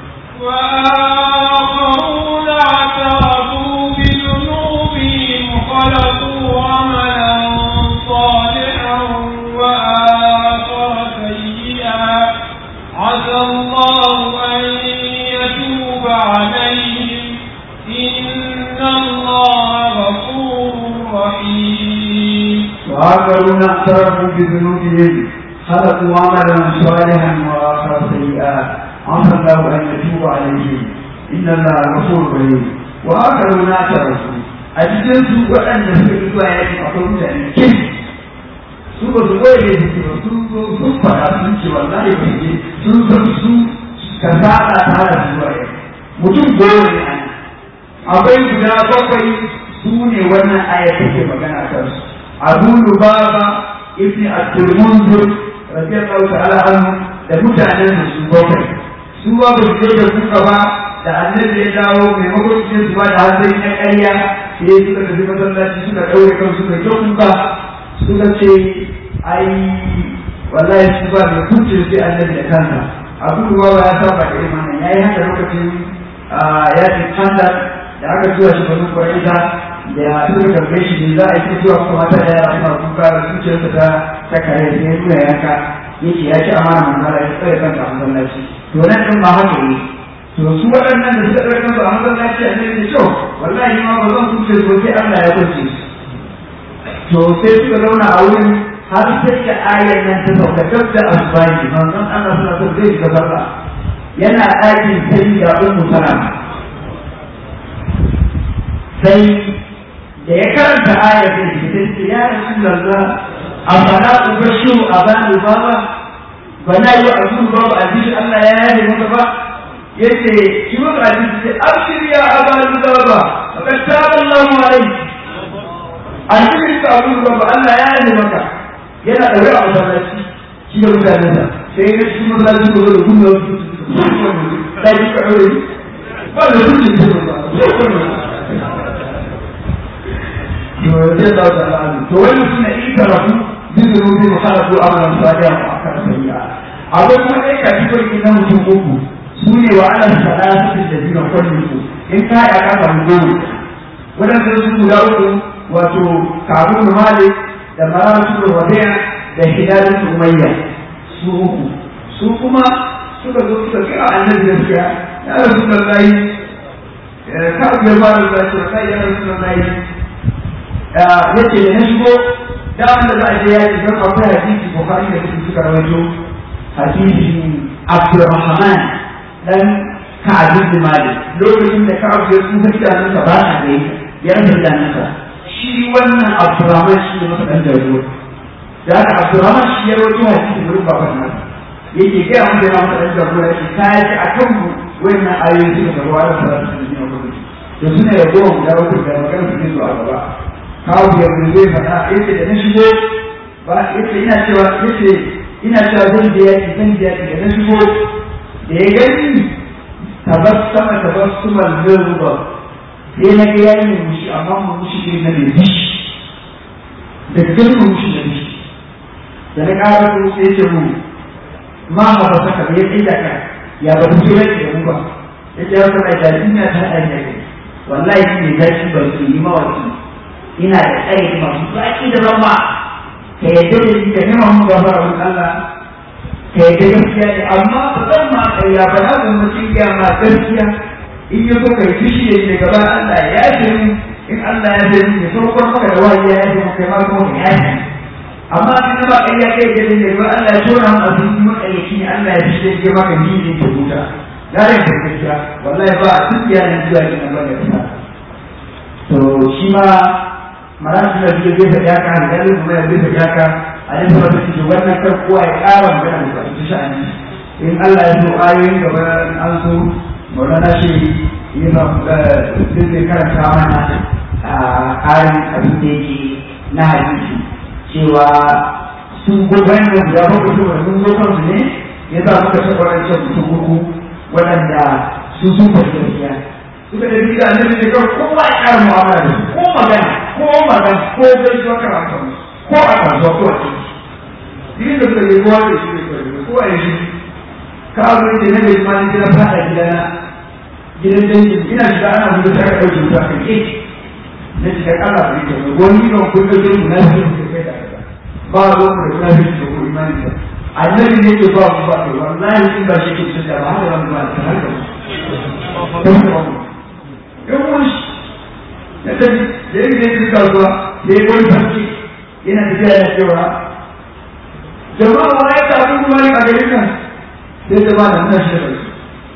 وآخرون اعترفوا بذنوبهم خلقوا عملا صالحا وآخر سيئا عسى الله أن يتوب عليهم إن الله غفور رحيم وآخرون اعترفوا بذنوبهم خلقوا عملا صالحا وآخر سيئا عسى الله أن يتوب عليهم إن الله غفور رحيم وآخرون اعترفوا أجدوا وأن يسكتوا عليهم أقول لهم su ba su goye da su sun zo sun fara sun ce wallahi ba ne sun san su ka sada ta da su ba mutum goye ne akwai guda bakwai su ne wannan aya take magana kan su Abu Lubaba ibn Abdul-Munzir radiyallahu ta'ala anhu da mutanen da su bakwai su ba ba su da kuka ba da annabi ya dawo mai magwacin su ba da hanzari na ƙarya sai suka tafi masallaci suka ɗaure kansu da kyau kuka suka ce ai wallahi su ba mai kuncin sai annabi da kansa abu ruwa ya saba da irin wannan yayi haka lokacin yakin kanda da aka tura shi banu quraiza da suka karbe shi ne za a yi zuwa kuma mata da yara suna kuka da zuciyarsa ta ta kare sai ya nuna yanka yake ya ci amana manzara ya tsare kanka a masallaci to nan din ma haka ne to su waɗannan da suka tsare kansu a masallaci a ne da kyau wallahi ma ba zan kuce su sai Allah ya kuce to sai suka zauna a wurin har sai da ayar nan ta sauka gab da asbahi manzon Allah sallallahu alaihi wasallam zai gaba yana ɗakin sai da ummu salama sai da ya karanta ayar da sai ya rasulullah afala ubashiru abani baba bana yi abu baba hadisi Allah ya yi maka ba yace shi maka hadisi sai abshir ya abani baba faqad taba Allahu alayhi hadisi ka abu baba Allah ya yi maka yana da wani masallaci shi da mutanen sa sai ya shi masallaci ko da kuma da shi ka aure ba da rubutu ba to da da to wani suna ikarafu bidiru bi khalaqu amran salihan wa akara sayyi'a akwai kuma dai ka fito ina mutum uku sune wa ala salatu da dina kullu in ka ya ka samu gobe wadanda su guda uku wato kabun malik da maratu rabi'a da hidayatu umayya su uku su kuma suka zo suka kira annabi gaskiya ya rasulullahi ka ga fara da shi kai ya rasulullahi yace da na shigo da wanda za a je yaki don akwai hadisi bukari da su suka rawaito hadisin Abdurrahman dan Ka'ab bin Malik lokacin da Ka'ab ya tsufa idanunsa ba sa gani ya rasa idanunsa shi wannan Abdurrahman shi ne masa dan jagora da haka Abdurrahman shi ya rawaito hadisin wurin baban nasa yake ga mun da masa dan jagora shi ta yi akan mu wannan ayoyi da ruwa da salatu da jina ko to suna ya goma guda uku da magana su ne zuwa gaba kawo ya mun zai fada yace da na shigo ba yace ina cewa yace ina cewa zan je yaki zan je yaki da na shigo da ya gani tabassama tabassumal ghurba sai na ga yayin mushi amma mun mushi ne na ne da kan mun mushi ne da na ƙara ko sai ce mu ma ba saka bai tsaya ka ya ba ku tsaya da mu ba yace ya fara da ina ta aika wallahi ne da shi ba su yi mawaki ina da tsaye masu tsaki da zama ka yadda da shi ka nema mu gafara wa Allah ka yadda gaskiya ne amma ba zan ma ƙarya ba na ga mutum ya ma gaskiya in ya so kai fushi da shi gaba Allah ya yafe mu in Allah ya yafe mu ya saukar maka da wahayi ya yafe mu kai ma kuma ka yafe amma in ba ƙarya kai da shi gaba Allah ya tona mu asiri makayyaci ne Allah ya fushi da shi maka ni ne ta huta gare ka gaskiya wallahi ba duk yaran zuwa kin Allah ya fita to shi ma marasu da biyu zai faɗi haka da gani kuma ya zai faɗi haka a yin sama da cikin wannan kar kowa ya ƙara magana da su sha'ani in Allah ya so ayoyin gaba an so maulana shi yi ma zai karanta mana a ƙarin abin da yake na hadisi cewa sun gudanar da guda bakwai saboda sun zo kansu ne ya sa muka taɓa wancan mutum uku waɗanda su sun faɗi gaskiya suka da gida annabi ne kawai kowa ya ƙara mu'amala da su ko magana ko magana ko gaisuwa karanta ko a kasuwa ko a ciki din da suka yi kowa da shi ne kawai ko a yi shi ka abu ne na bai mani gina fada gidana gidan dangin ina shiga ana zuwa ta ka ɗauki wuta kan ke na shiga ƙala a rike mai wani kan kun da zai na shi ne kai da ba a zo mu da kuna shi da ko imani ba annabi ne ke ba ku ba kai wallahi in ba shi ke sun da ba haka wani ba ta haka ba yan wani ya tafi da yake da yake kasuwa da ya wani farki yana tafiya da cewa jama'a wa ya tafi kuma ne a garin nan sai jama'a da muna shi da farki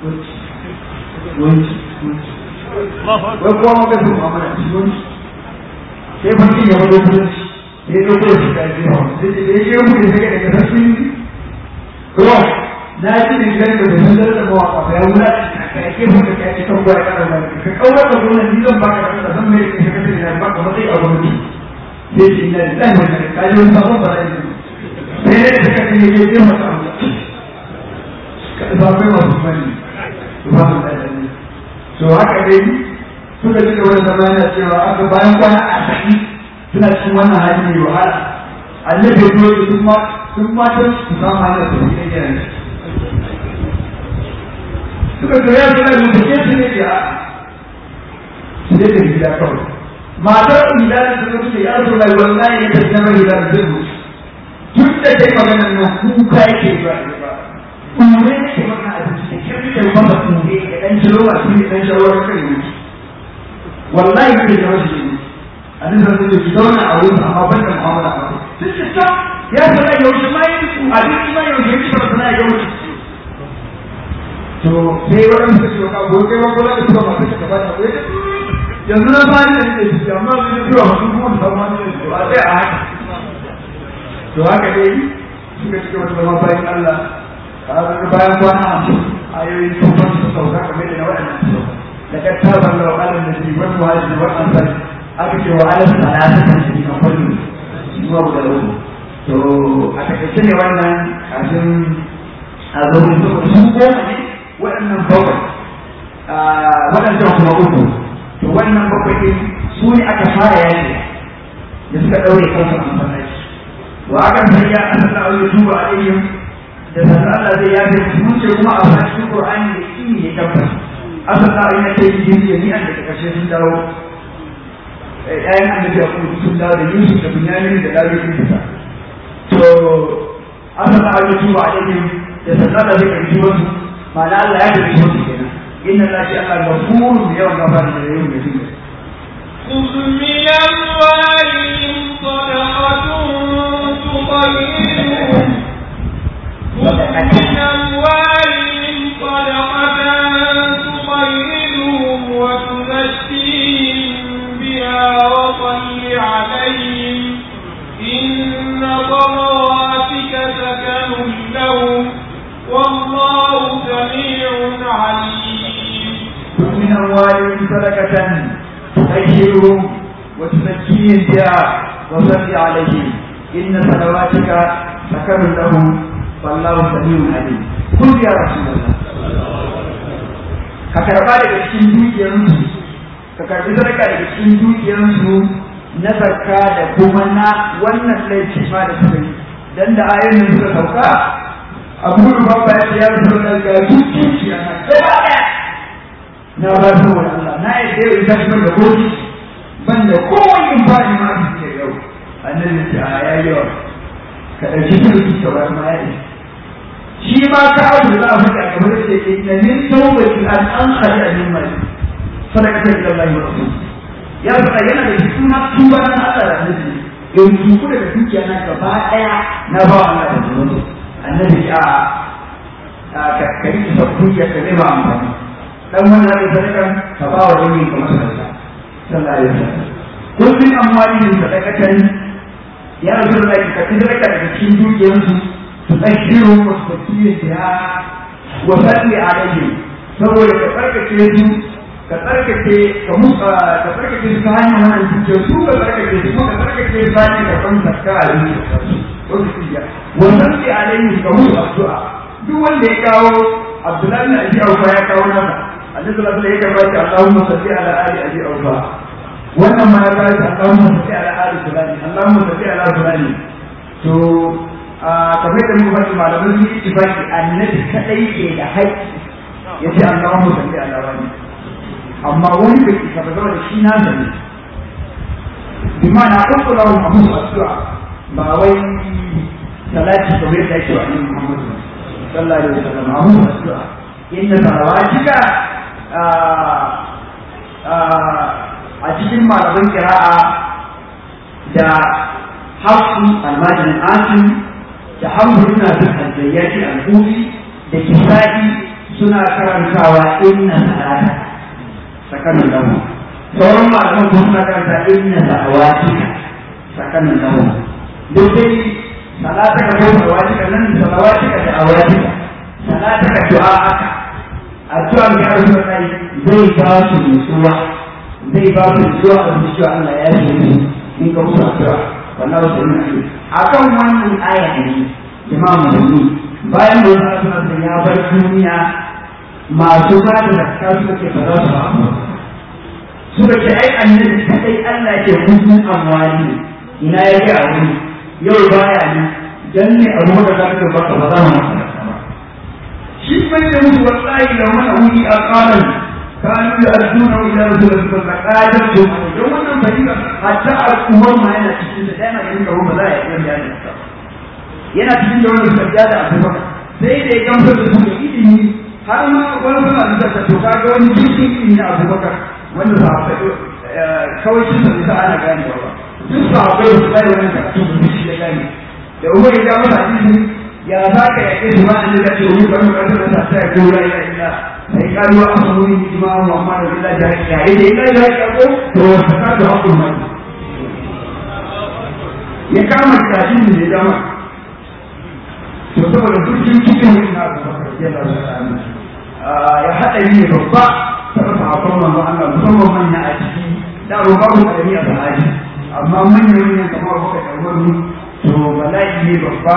wani wai kuwa maka su mu'amala wani sai farki ya wani kudanci sai ya ɗauko shi da ake hawa sai da ya yi mutu da daga daga farki ruwa na ji da gidan da bai san da mawaƙa ba ya wula ka ke muka ka ci kan gwaya kana mai ka kaura da gona ni zan baka da san mai ka kace ina baka matsayi a gwamnati sai shi ina da mai ka ji wani sabon ba dai sai ne da kake ne ke yin masa ka ba mai wasu bane subhanallahi to haka dai suka ji wani zamana cewa aka bayan kwana a saki suna cikin wannan hali mai wahala annabi ya zo sun ma sun ma ta su samu hanyar da suke yi suka tura suna rubuce su ne ya su ne da gida kawai matar idan su zo ce ya zo mai wallahi ya tafi na mai idan zai mutu tun da dai maganar nan kuka yake ba ba kuma ne ke maka a cikin kirki da kuma kuma ya dan shiro ba su ne dan shiro kai ne wallahi ne da wasu ne a nan zan ce ki zauna a wurin amma ban da mu'amala ba sai ce ta ya fara yaushe mai a duk mai yaushe ki ba sana yaushe to sai wannan suka ce ka gobe wa gobe da kuma masu ka bata gobe yanzu na fara da ne shi amma mun yi wa mun kuma da ma ne to a sai a haka to haka dai suka ce wannan zama bayan Allah a bayan kwana ayoyi sun fara su sauka kamar da waɗannan su da ka tabar da waɗannan da shi wannan wajibi wannan sai aka ce wa alam salatu ta shi kan kullu zuwa ga uku to a takaice ne wannan kafin a zo su goma ne waɗannan bakwai waɗancan kuma uku to wannan bakwai ɗin su ne aka fara yaki da suka ɗaure kansu a masallaci wa aka sanya an sallah a yutuba a ɗayin da sallah Allah zai yafe su mun ce kuma a cikin Qur'ani da kimi ne tabbas asalla a yana kai jin jami'an da ƙarshe sun dawo ƴaƴan annabi sun dawo da Yusuf da Bunyamin da Dawud sun fita to asalla a yutuba a ɗayin da sallah Allah zai karbi wasu ma'ana Allah ya tafi musu kenan inna Allah shi Allah ghafurun yawan gafara da yawan mutum خذ من أموالهم صدقة تطهرهم خذ من أموالهم صدقة تطهرهم وتزكيهم بها وصل عليهم إن صلواتك سكن لهم والله سميع عليم. قل يا رسول الله ka karba daga cikin dukiyarsu ka karbi sadaka daga cikin dukiyarsu na zakka da kuma na wannan laifi ma da suka yi dan da ayoyin suka sauka abu da babba ya ce ya rasu da ga dukiya na gaba daya na ba su wa Allah na yi da yau zai da gobe ban da kowa yin bani ma su ke yau annabi ta ya yi wa ka dauki duki ka bar ma ya shi ma ka abu da za a faɗi a kamar da ke inna min tawbati an an khali a min mali sadaqatan ila Allah wa rasul ya faɗa yana da cikin ma tuba na Allah da annabi in tuku daga dukiya na gaba daya na ba Allah da zuwa annabi a ka kai ki sabbuya ka ne ba amfani dan wannan da sadaka ka ba wa dangin ka masarauta sallallahu alaihi wasallam kullin amwalin sadaqatan ya rasulullahi ka sadaka daga cikin dukiyarsu تذكرهم وتذكير بها وصلي عليهم saboda ka tsarkake su ka tsarkake ka musa ka tsarkake su ta hanyar wannan dukiya su ka tsarkake su kuma ka tsarkake su ta hanyar karɓar zakka a zuciya wannan sai alaihi ka musu addu'a duk wanda ya kawo Abdullahi bin Abi Awfa ya kawo nasa Annabi sallallahu alaihi wasallam ya karɓa shi Allahumma salli ala ali Abi Awfa wannan ma ya kawo Allahumma salli ala ali fulani Allahumma salli ala fulani to kamar da muka faɗi malamin sun yi baki annabi kadai ke da haƙƙi ya ce Allahumma salli ala wani amma wani bai isa ba da shi na sani bi ma na ɗauko lahu Muhammadu addu'a ba wai salati kamar yadda ake wa annabi Muhammadu sallallahu alaihi wasallam Muhammadu addu'a inna salawatika a cikin malaman kira'a da hafsu almajirin asim da hamdu suna bin aljayyaki al-kufi da kisa'i suna karantawa inna salata sakanin lahu sauran malaman kuma suna karanta inna salawatika sakanin lahu duk dai salata ka ko salawatika nan salawatika da awatika salata ka du'a'aka addu'a ga Allah zai ba su nutsuwa zai ba su nutsuwa a zuciya Allah ya yi in ka musu addu'a wallahi sai ne akan wannan aya ne Imam Muslim bayan da Allah subhanahu ya bar duniya masu ba da zakka suka ce ba za su ba suka ce ai annabi kadai Allah ke hukun amwali ina yake a wuri yau baya ne dan ne abu da zaka baka ba za mu masa ba shi bai da musu wallahi da mana wuri a qalan kanu ya'duna ila rasulillahi sallallahu alaihi wasallam don wannan fadila hatta al'ummar ma yana cikin da yana ganin kawo ba za a yi da yana cikin da wannan sajja da abubakar sai da ya gamsar da su da ilimi har ma wani suna da ta to kaga wani cikin ilimi na abubakar wanda ba a kawai shi da ta ana gane ba duk ba a bai su bai wannan karatu da shi da gane da umar ya ga masa ilimi ya za ka yake su ma da ya ce wani ban karatu da ta sai ko ya illa sai kaluwa a sauri jima'a Muhammad da Allah ya yi da illa ya yi ko to saka da hakuri mai ya kama tashin da ya dama to saboda dukkan cikin wani na abu bakar ya da ya haɗa ne babba ta rasa hakan manzo Allah musamman manya a ciki da roba mu ƙarami a sahaji amma manyan manyan kamar baka karbar mu to bala'i ne babba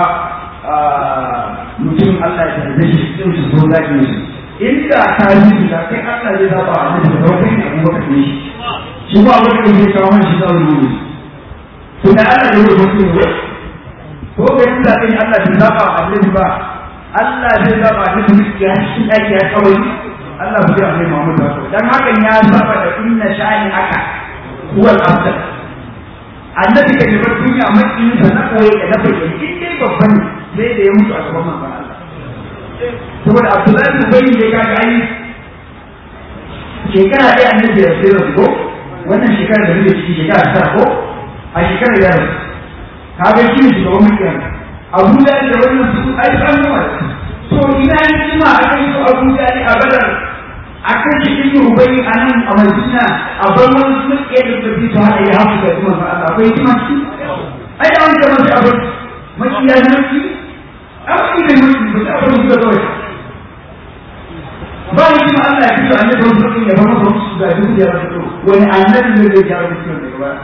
mutum Allah ya tarbe shi cikin su zo zaki ne inda ta yi da kai Allah zai zaba a cikin da kai ne abu bakar ne shi ba wanda zai kawo shi da wuri to da Allah ya yi mutum ne ko ga yin zaɓe ne Allah bai zaɓa a annabi ba Allah zai zaɓa a annabi ya shi ɗaki ya kawai Allah bai zaɓa annabi Muhammad ba dan hakan ya saba da inna sha'ani aka huwa al-afdal annabi da bar duniya makin sa na koyi da na bayyana in dai babban sai da ya mutu a gaban manzon Allah saboda Abdullahi bin Ubay da kaga ai shekara ɗaya annabi ya sai da ko wannan shekara da muke ciki shekara ta ko a shekara ya rasu kaga shi ne shugaban mulkin Abuja da wannan su ai san mu to ina ne kuma akan su Abuja ne a Badar akan shi ne Ubay anan a Madina a bar wani su ke da tafi to hada ya hafu da kuma Allah akwai kuma shi ai da wanda mace abu mace ya nufi akwai ne mutum da abu da kawai ba ni kuma Allah ya fito annabi sallallahu wani ya fama su ga duk da rasu wani annabi ne zai gyara mutum daga baya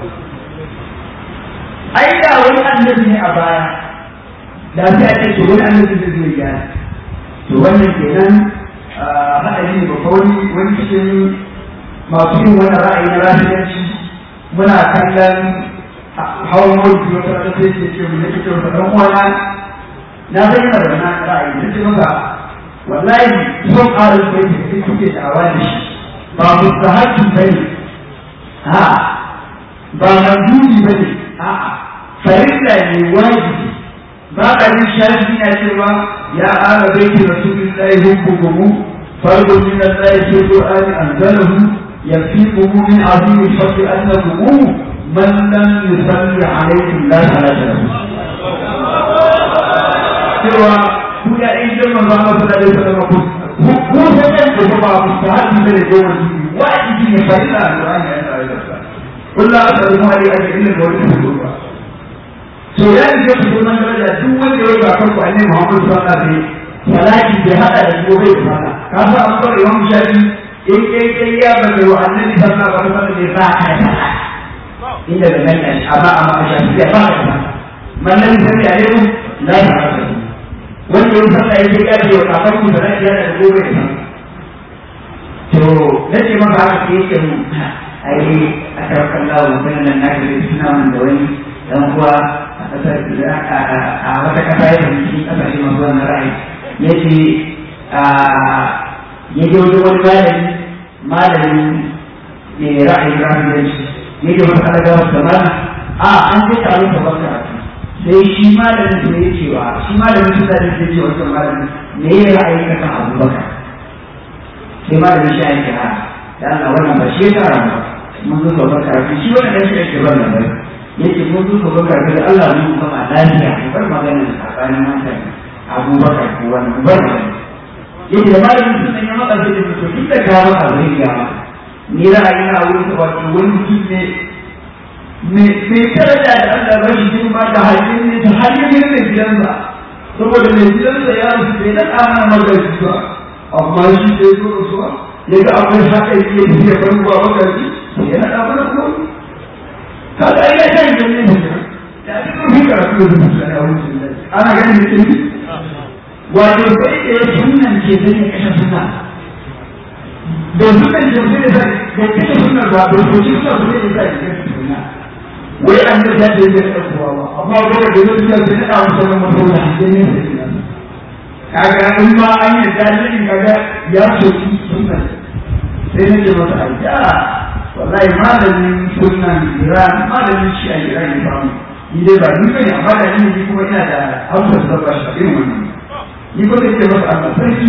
ai da wani annabi ne a baya da sai a ce wani annabi ne zai gyara to wannan kenan haɗari ne babba wani wani cikin masu yin wani ra'ayi na rafiyanci muna kallon hawan mawuki wata rana sai ke ce mu ne ke wata ɗan uwana na zai yana da na ra'ayi na ce maka wallahi son ƙarar bai da kai kuke dawa da shi ba mu da haƙƙi ba ne ha ba manduni ba ne a farilla ne wajibi ba ka jin shafi na cewa ya ala baiti rasulillahi hubbukum fardu min allahi fi qur'ani anzalahu yafiqukum min azimi fadli annakum man lam yusalli alaykum la salata lahu cewa ku ya ɗan girman ba masu da ɗaya da mako ku sai da ba ku ta haɗi da da yawan jini wajibi ne farilla a Qur'ani ya tsare da sa kullu asalimu alaihi ajrin da wani ba to ya yi da sunan daraja duk wanda ya ba kanku annabi Muhammad sallallahu alaihi wasallam salati bai hada da gobe da fara ka sa an fara yawan shafi in kai kai ya ba da annabi sallallahu alaihi wasallam bai ba ka da inda da nan ne amma amma shafi ya ba ka man lam yusalli alaikum la ta'ala wanda ya sallah ya ce kaje wa kafar ku salati ya da gobe da to nace maka haka ke yake mu ai akarkan lawo sanan nan da suna mun da wani dan kuwa a wata kasa ya fahimci kasashe masu wannan ra'ayi ya ce ya je wajen wani malami malamin mai ra'ayin rafiyanci ya je wata alaga wasu da mana a an ce taron sabon karatu sai shi malamin da ya cewa shi malamin su zai ce wancan malamin me ya ra'ayi ka kan abubakar sai malamin shi ya ce ha da Allah wannan ba shi ya tara ba mun zo sabon karatu shi wannan da shi ya ce wannan ba yake mun duka bakar da Allah mun kama lafiya ko bar magana da tsakanin wannan Abu Bakar ko wannan bar yake da malamin sun ya maka da to duk da ga maka zai ga ni ra'ayi na wurin ta wato wani mutum ne me me tare da Allah ba shi jin ba da halin ne ta halin ne da gidansa saboda mai gidansa ya rufe bai da amana magaji ba amma shi sai zo ruwa yaga akwai haka yake da ban ba bakar sai ya da mana ko kada ina kan ganin ne da duk mun karatu da mutane a wurin ana ganin mutum wato sai da sunan ke da ne kashe suna da sunan ke da da kashe suna ba da ko shi suna da da kashe suna wai an da da da kuwa ba amma ba da da da da da wasu mutum da ne kaga in ma an yi dalilin kaga ya so sunan sai ne ke masa aida wallahi malamin sunan Iran malamin shi a Iran ne ba ni dai ba ni bane amma da ni kuma ina da hausa da ba shi irin wannan ni ko da ke masa Allah sarki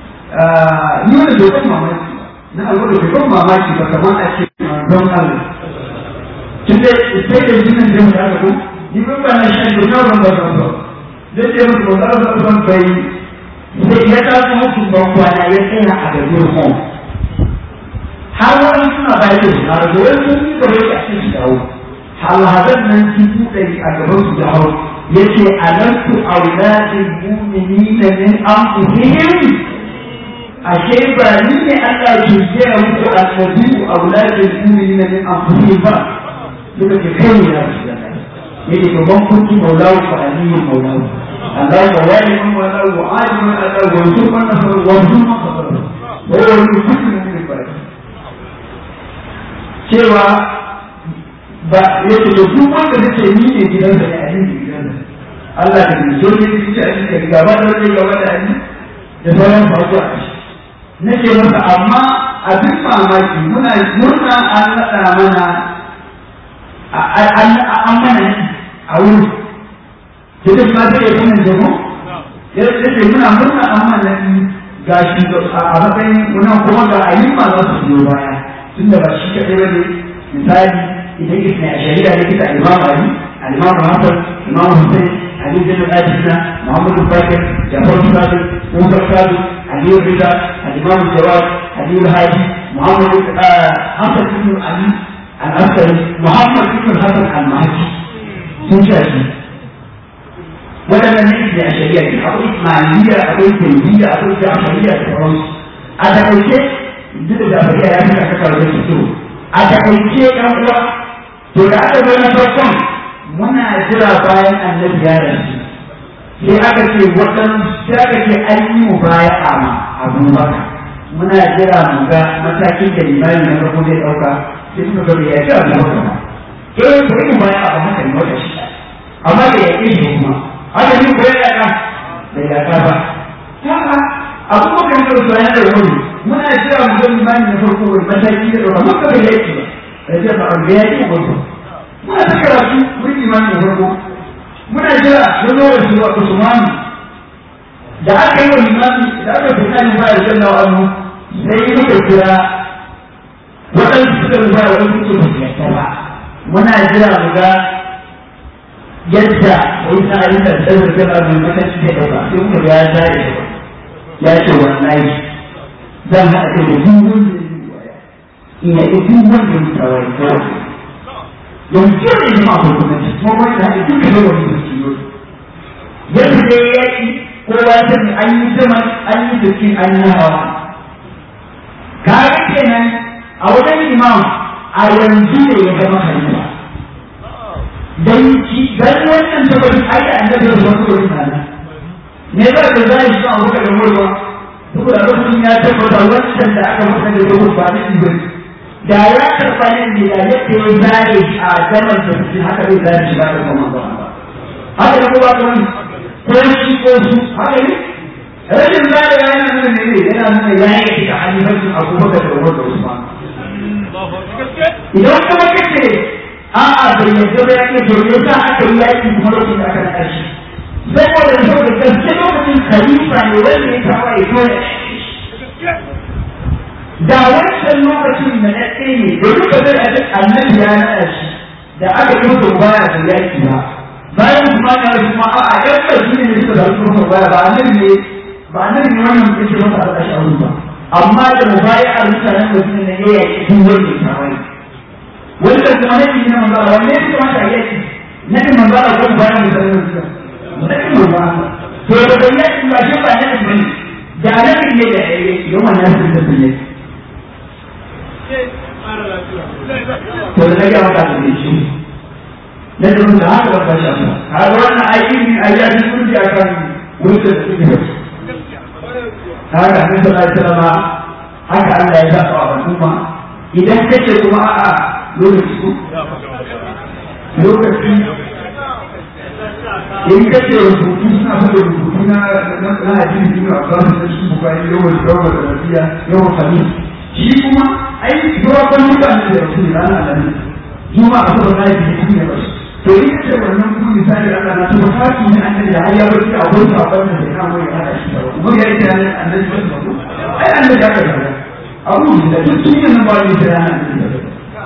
ah ni wanda da kuma mamaki na alwala da kuma mamaki ba kamar a ce don Allah kinde sai da sunan da mu da ku ni ba ba na shi da nan ba ba ba da ce mu ko da da ban bai sai ya ta mutu ban kwana ya tsaya a gaban hon har wani suna bayar da har da wani sun yi gaba da ake dawo halhadan nan sun buɗe a gaban su da hau yace alantu auladil mu'minina min anfusihim ashe ba ni ne Allah ke jira muku alladhi auladil mu'minina min anfusihim ba duka ke kai ne yake to ban kuntu maulahu fa aliyu maulahu Allah wa wali man wala wa alim Allah wa yusuf man nasara wa yusuf man nasara wa huwa yusuf min al-barakah cewa ba yake da duk wanda nake ni ne gidansa ne a cikin gidansa Allah da ni so ne kici a cikin gaba da wani gaba da ni da sauran farko a ciki nake masa amma a duk mamaki muna murna an nada mana an an mana a wuri da duk ma da yake nan jamo yace muna murna an mana gashi a matsayin muna kuma ga ayyuka za su biyo baya tunda ba shi kaɗai bane misali idan ki na shahida ne kita Imam Ali Imam Hassan Imam Hussein Ali bin Al-Adina Muhammad Bakr Jafar Sadiq Umar Sadiq Ali Rida Imam Jawad Ali Al-Hadi Muhammad Hassan ibn Ali Al-Askari Muhammad ibn Hassan Al-Mahdi sun shafi waɗannan ne da shari'a ne akwai Ismailiyya akwai Taymiya akwai Jafariya da sauransu a takaice duk da bariya ya fi aka kawo da fito a takaice ɗan uwa to da aka zo na farkon muna jira bayan annabi ya rasu sai aka ce waɗansu sai aka ce an yi mu baya a ma abubakar muna jira mu ga matakin da limani na farko zai ɗauka sai suka ga ya ce abubakar ba eh ko yi baya a haka ne wata shi amma da ya ƙi shi kuma haka ne ko ya yaƙa da ya yaƙa ba haka abubakar da su yana da wani muna jira mu ga limani na farko wani mataki da ɗauka maka bai yaki ba da ce ba a ga yaƙi ba muna ta karatu wurin limani na farko muna jira don yawon su a Usmanu da aka yi wa limami da aka fi kan ba da janna wa annu sai muka kira waɗansu suka rufa wa wani suke ba su ba muna jira mu ga yadda wani sa'ayin da tsawon gaba mai matashi da ɗauka sai muka ga ya zare ya ce wallahi zan haɗa da duk wanda in ya yi duk wanda ya tawari kawai yanzu ne ne ma hukumanci kuma wani da haɗe duka da wani musulmi yadda da ya yaki kowa ya sani an yi zaman an yi bikin an yi hawa kaga kenan a wajen imam a yanzu ne ya zama khalifa dan ki dan wannan saboda ai annabi da wasu wurin nan ne ba da zai shi a wuka da murwa saboda lokacin ya tabbata wannan da aka masa da rubu ba da ibn da ya karɓa ne da ya yake ya zare a zaman da su haka zai zare shi ba da kuma ba haka da kowa kuma ko shi ko su haka ne rashin zare ya yana nuna ne yana nuna ya yi da halifancin abubakar da umar da usman idan kuma kace a'a bai yadda ba yake to ne sa aka yi yaki kuma lokacin da aka na ƙarshe saboda saboda gaske lokacin khalifa ne wanda ya kawo ya kawai da wancan lokacin da na ɗaya ne da duka zai a duk annabi ya naɗa shi da aka yi musu baya da yaki ba bayan kuma na rasu ma a ɗan ƙarfi ne suka zaɓi musu baya ba annabi ne ba annabi ne wannan ya ce masa a ƙarshe a ba amma da mubaya a mutanen da suna ne ya yi duk wanda ya kawai wanda kuma na ɗin na manzara wanne ya suka mata yaki na ɗin manzara ko bayan mutanen da suka na ɗin manzara to da bai yaki ba shi ba na ɗin bane da na ɗin ne da ya yi yawan na ɗin da sun yaki to da nake maka da shi na da mun da haka ba shi ba har wannan aiki ne ayati kun ji akan wurin da suke da haka ne sallallahu alaihi wasallam haka Allah ya zaba wa al'umma idan kace kuma a'a lokaci ku lokaci in kace rubutu suna fada rubutu na na hadisi ne a kan shi bukari yawan dawo da rabiya yawan hadisi shi kuma ai dogon mutane da su ne ranar alamin juma a saboda na yi biyu ne ba to yi ce wannan kuma misali Allah na tuba fatu ne an da har ya bari a wurin sabon da ya kama ya hada shi kuma ya yi tunanin annabi ba su ai annabi ya kaga abu da duk cikin nan ba ne da ranar annabi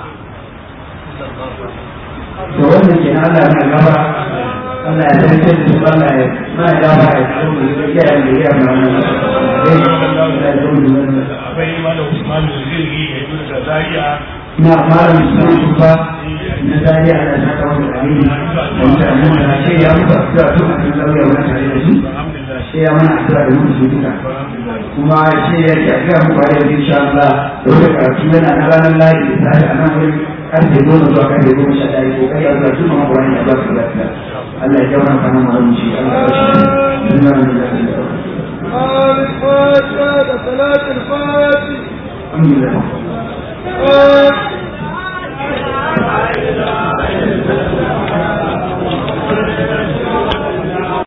to wannan ke Allah na gaba Allah ya san ce da Allah ya na gaba ya kuma ya ya ya ya akwai malam Usman zai yi da yau da Zaria na malam Usman kuma na Zaria da ta kawo da alimi wanda mun da ce ya mutu da to a cikin Zaria wannan tare da shi sai ya mana addu'a da mutu duka kuma ce ya ce ga mu bare insha Allah dole karatu yana na ranar Lahadi da sai anan wurin karfe goma zuwa karfe goma sha ɗaya ko kai Allah tuma mu Qur'ani Allah su lafiya Allah ya jauna kana mu shi Allah ya shi الفاتحة صلاة الفاتحة الحمد لله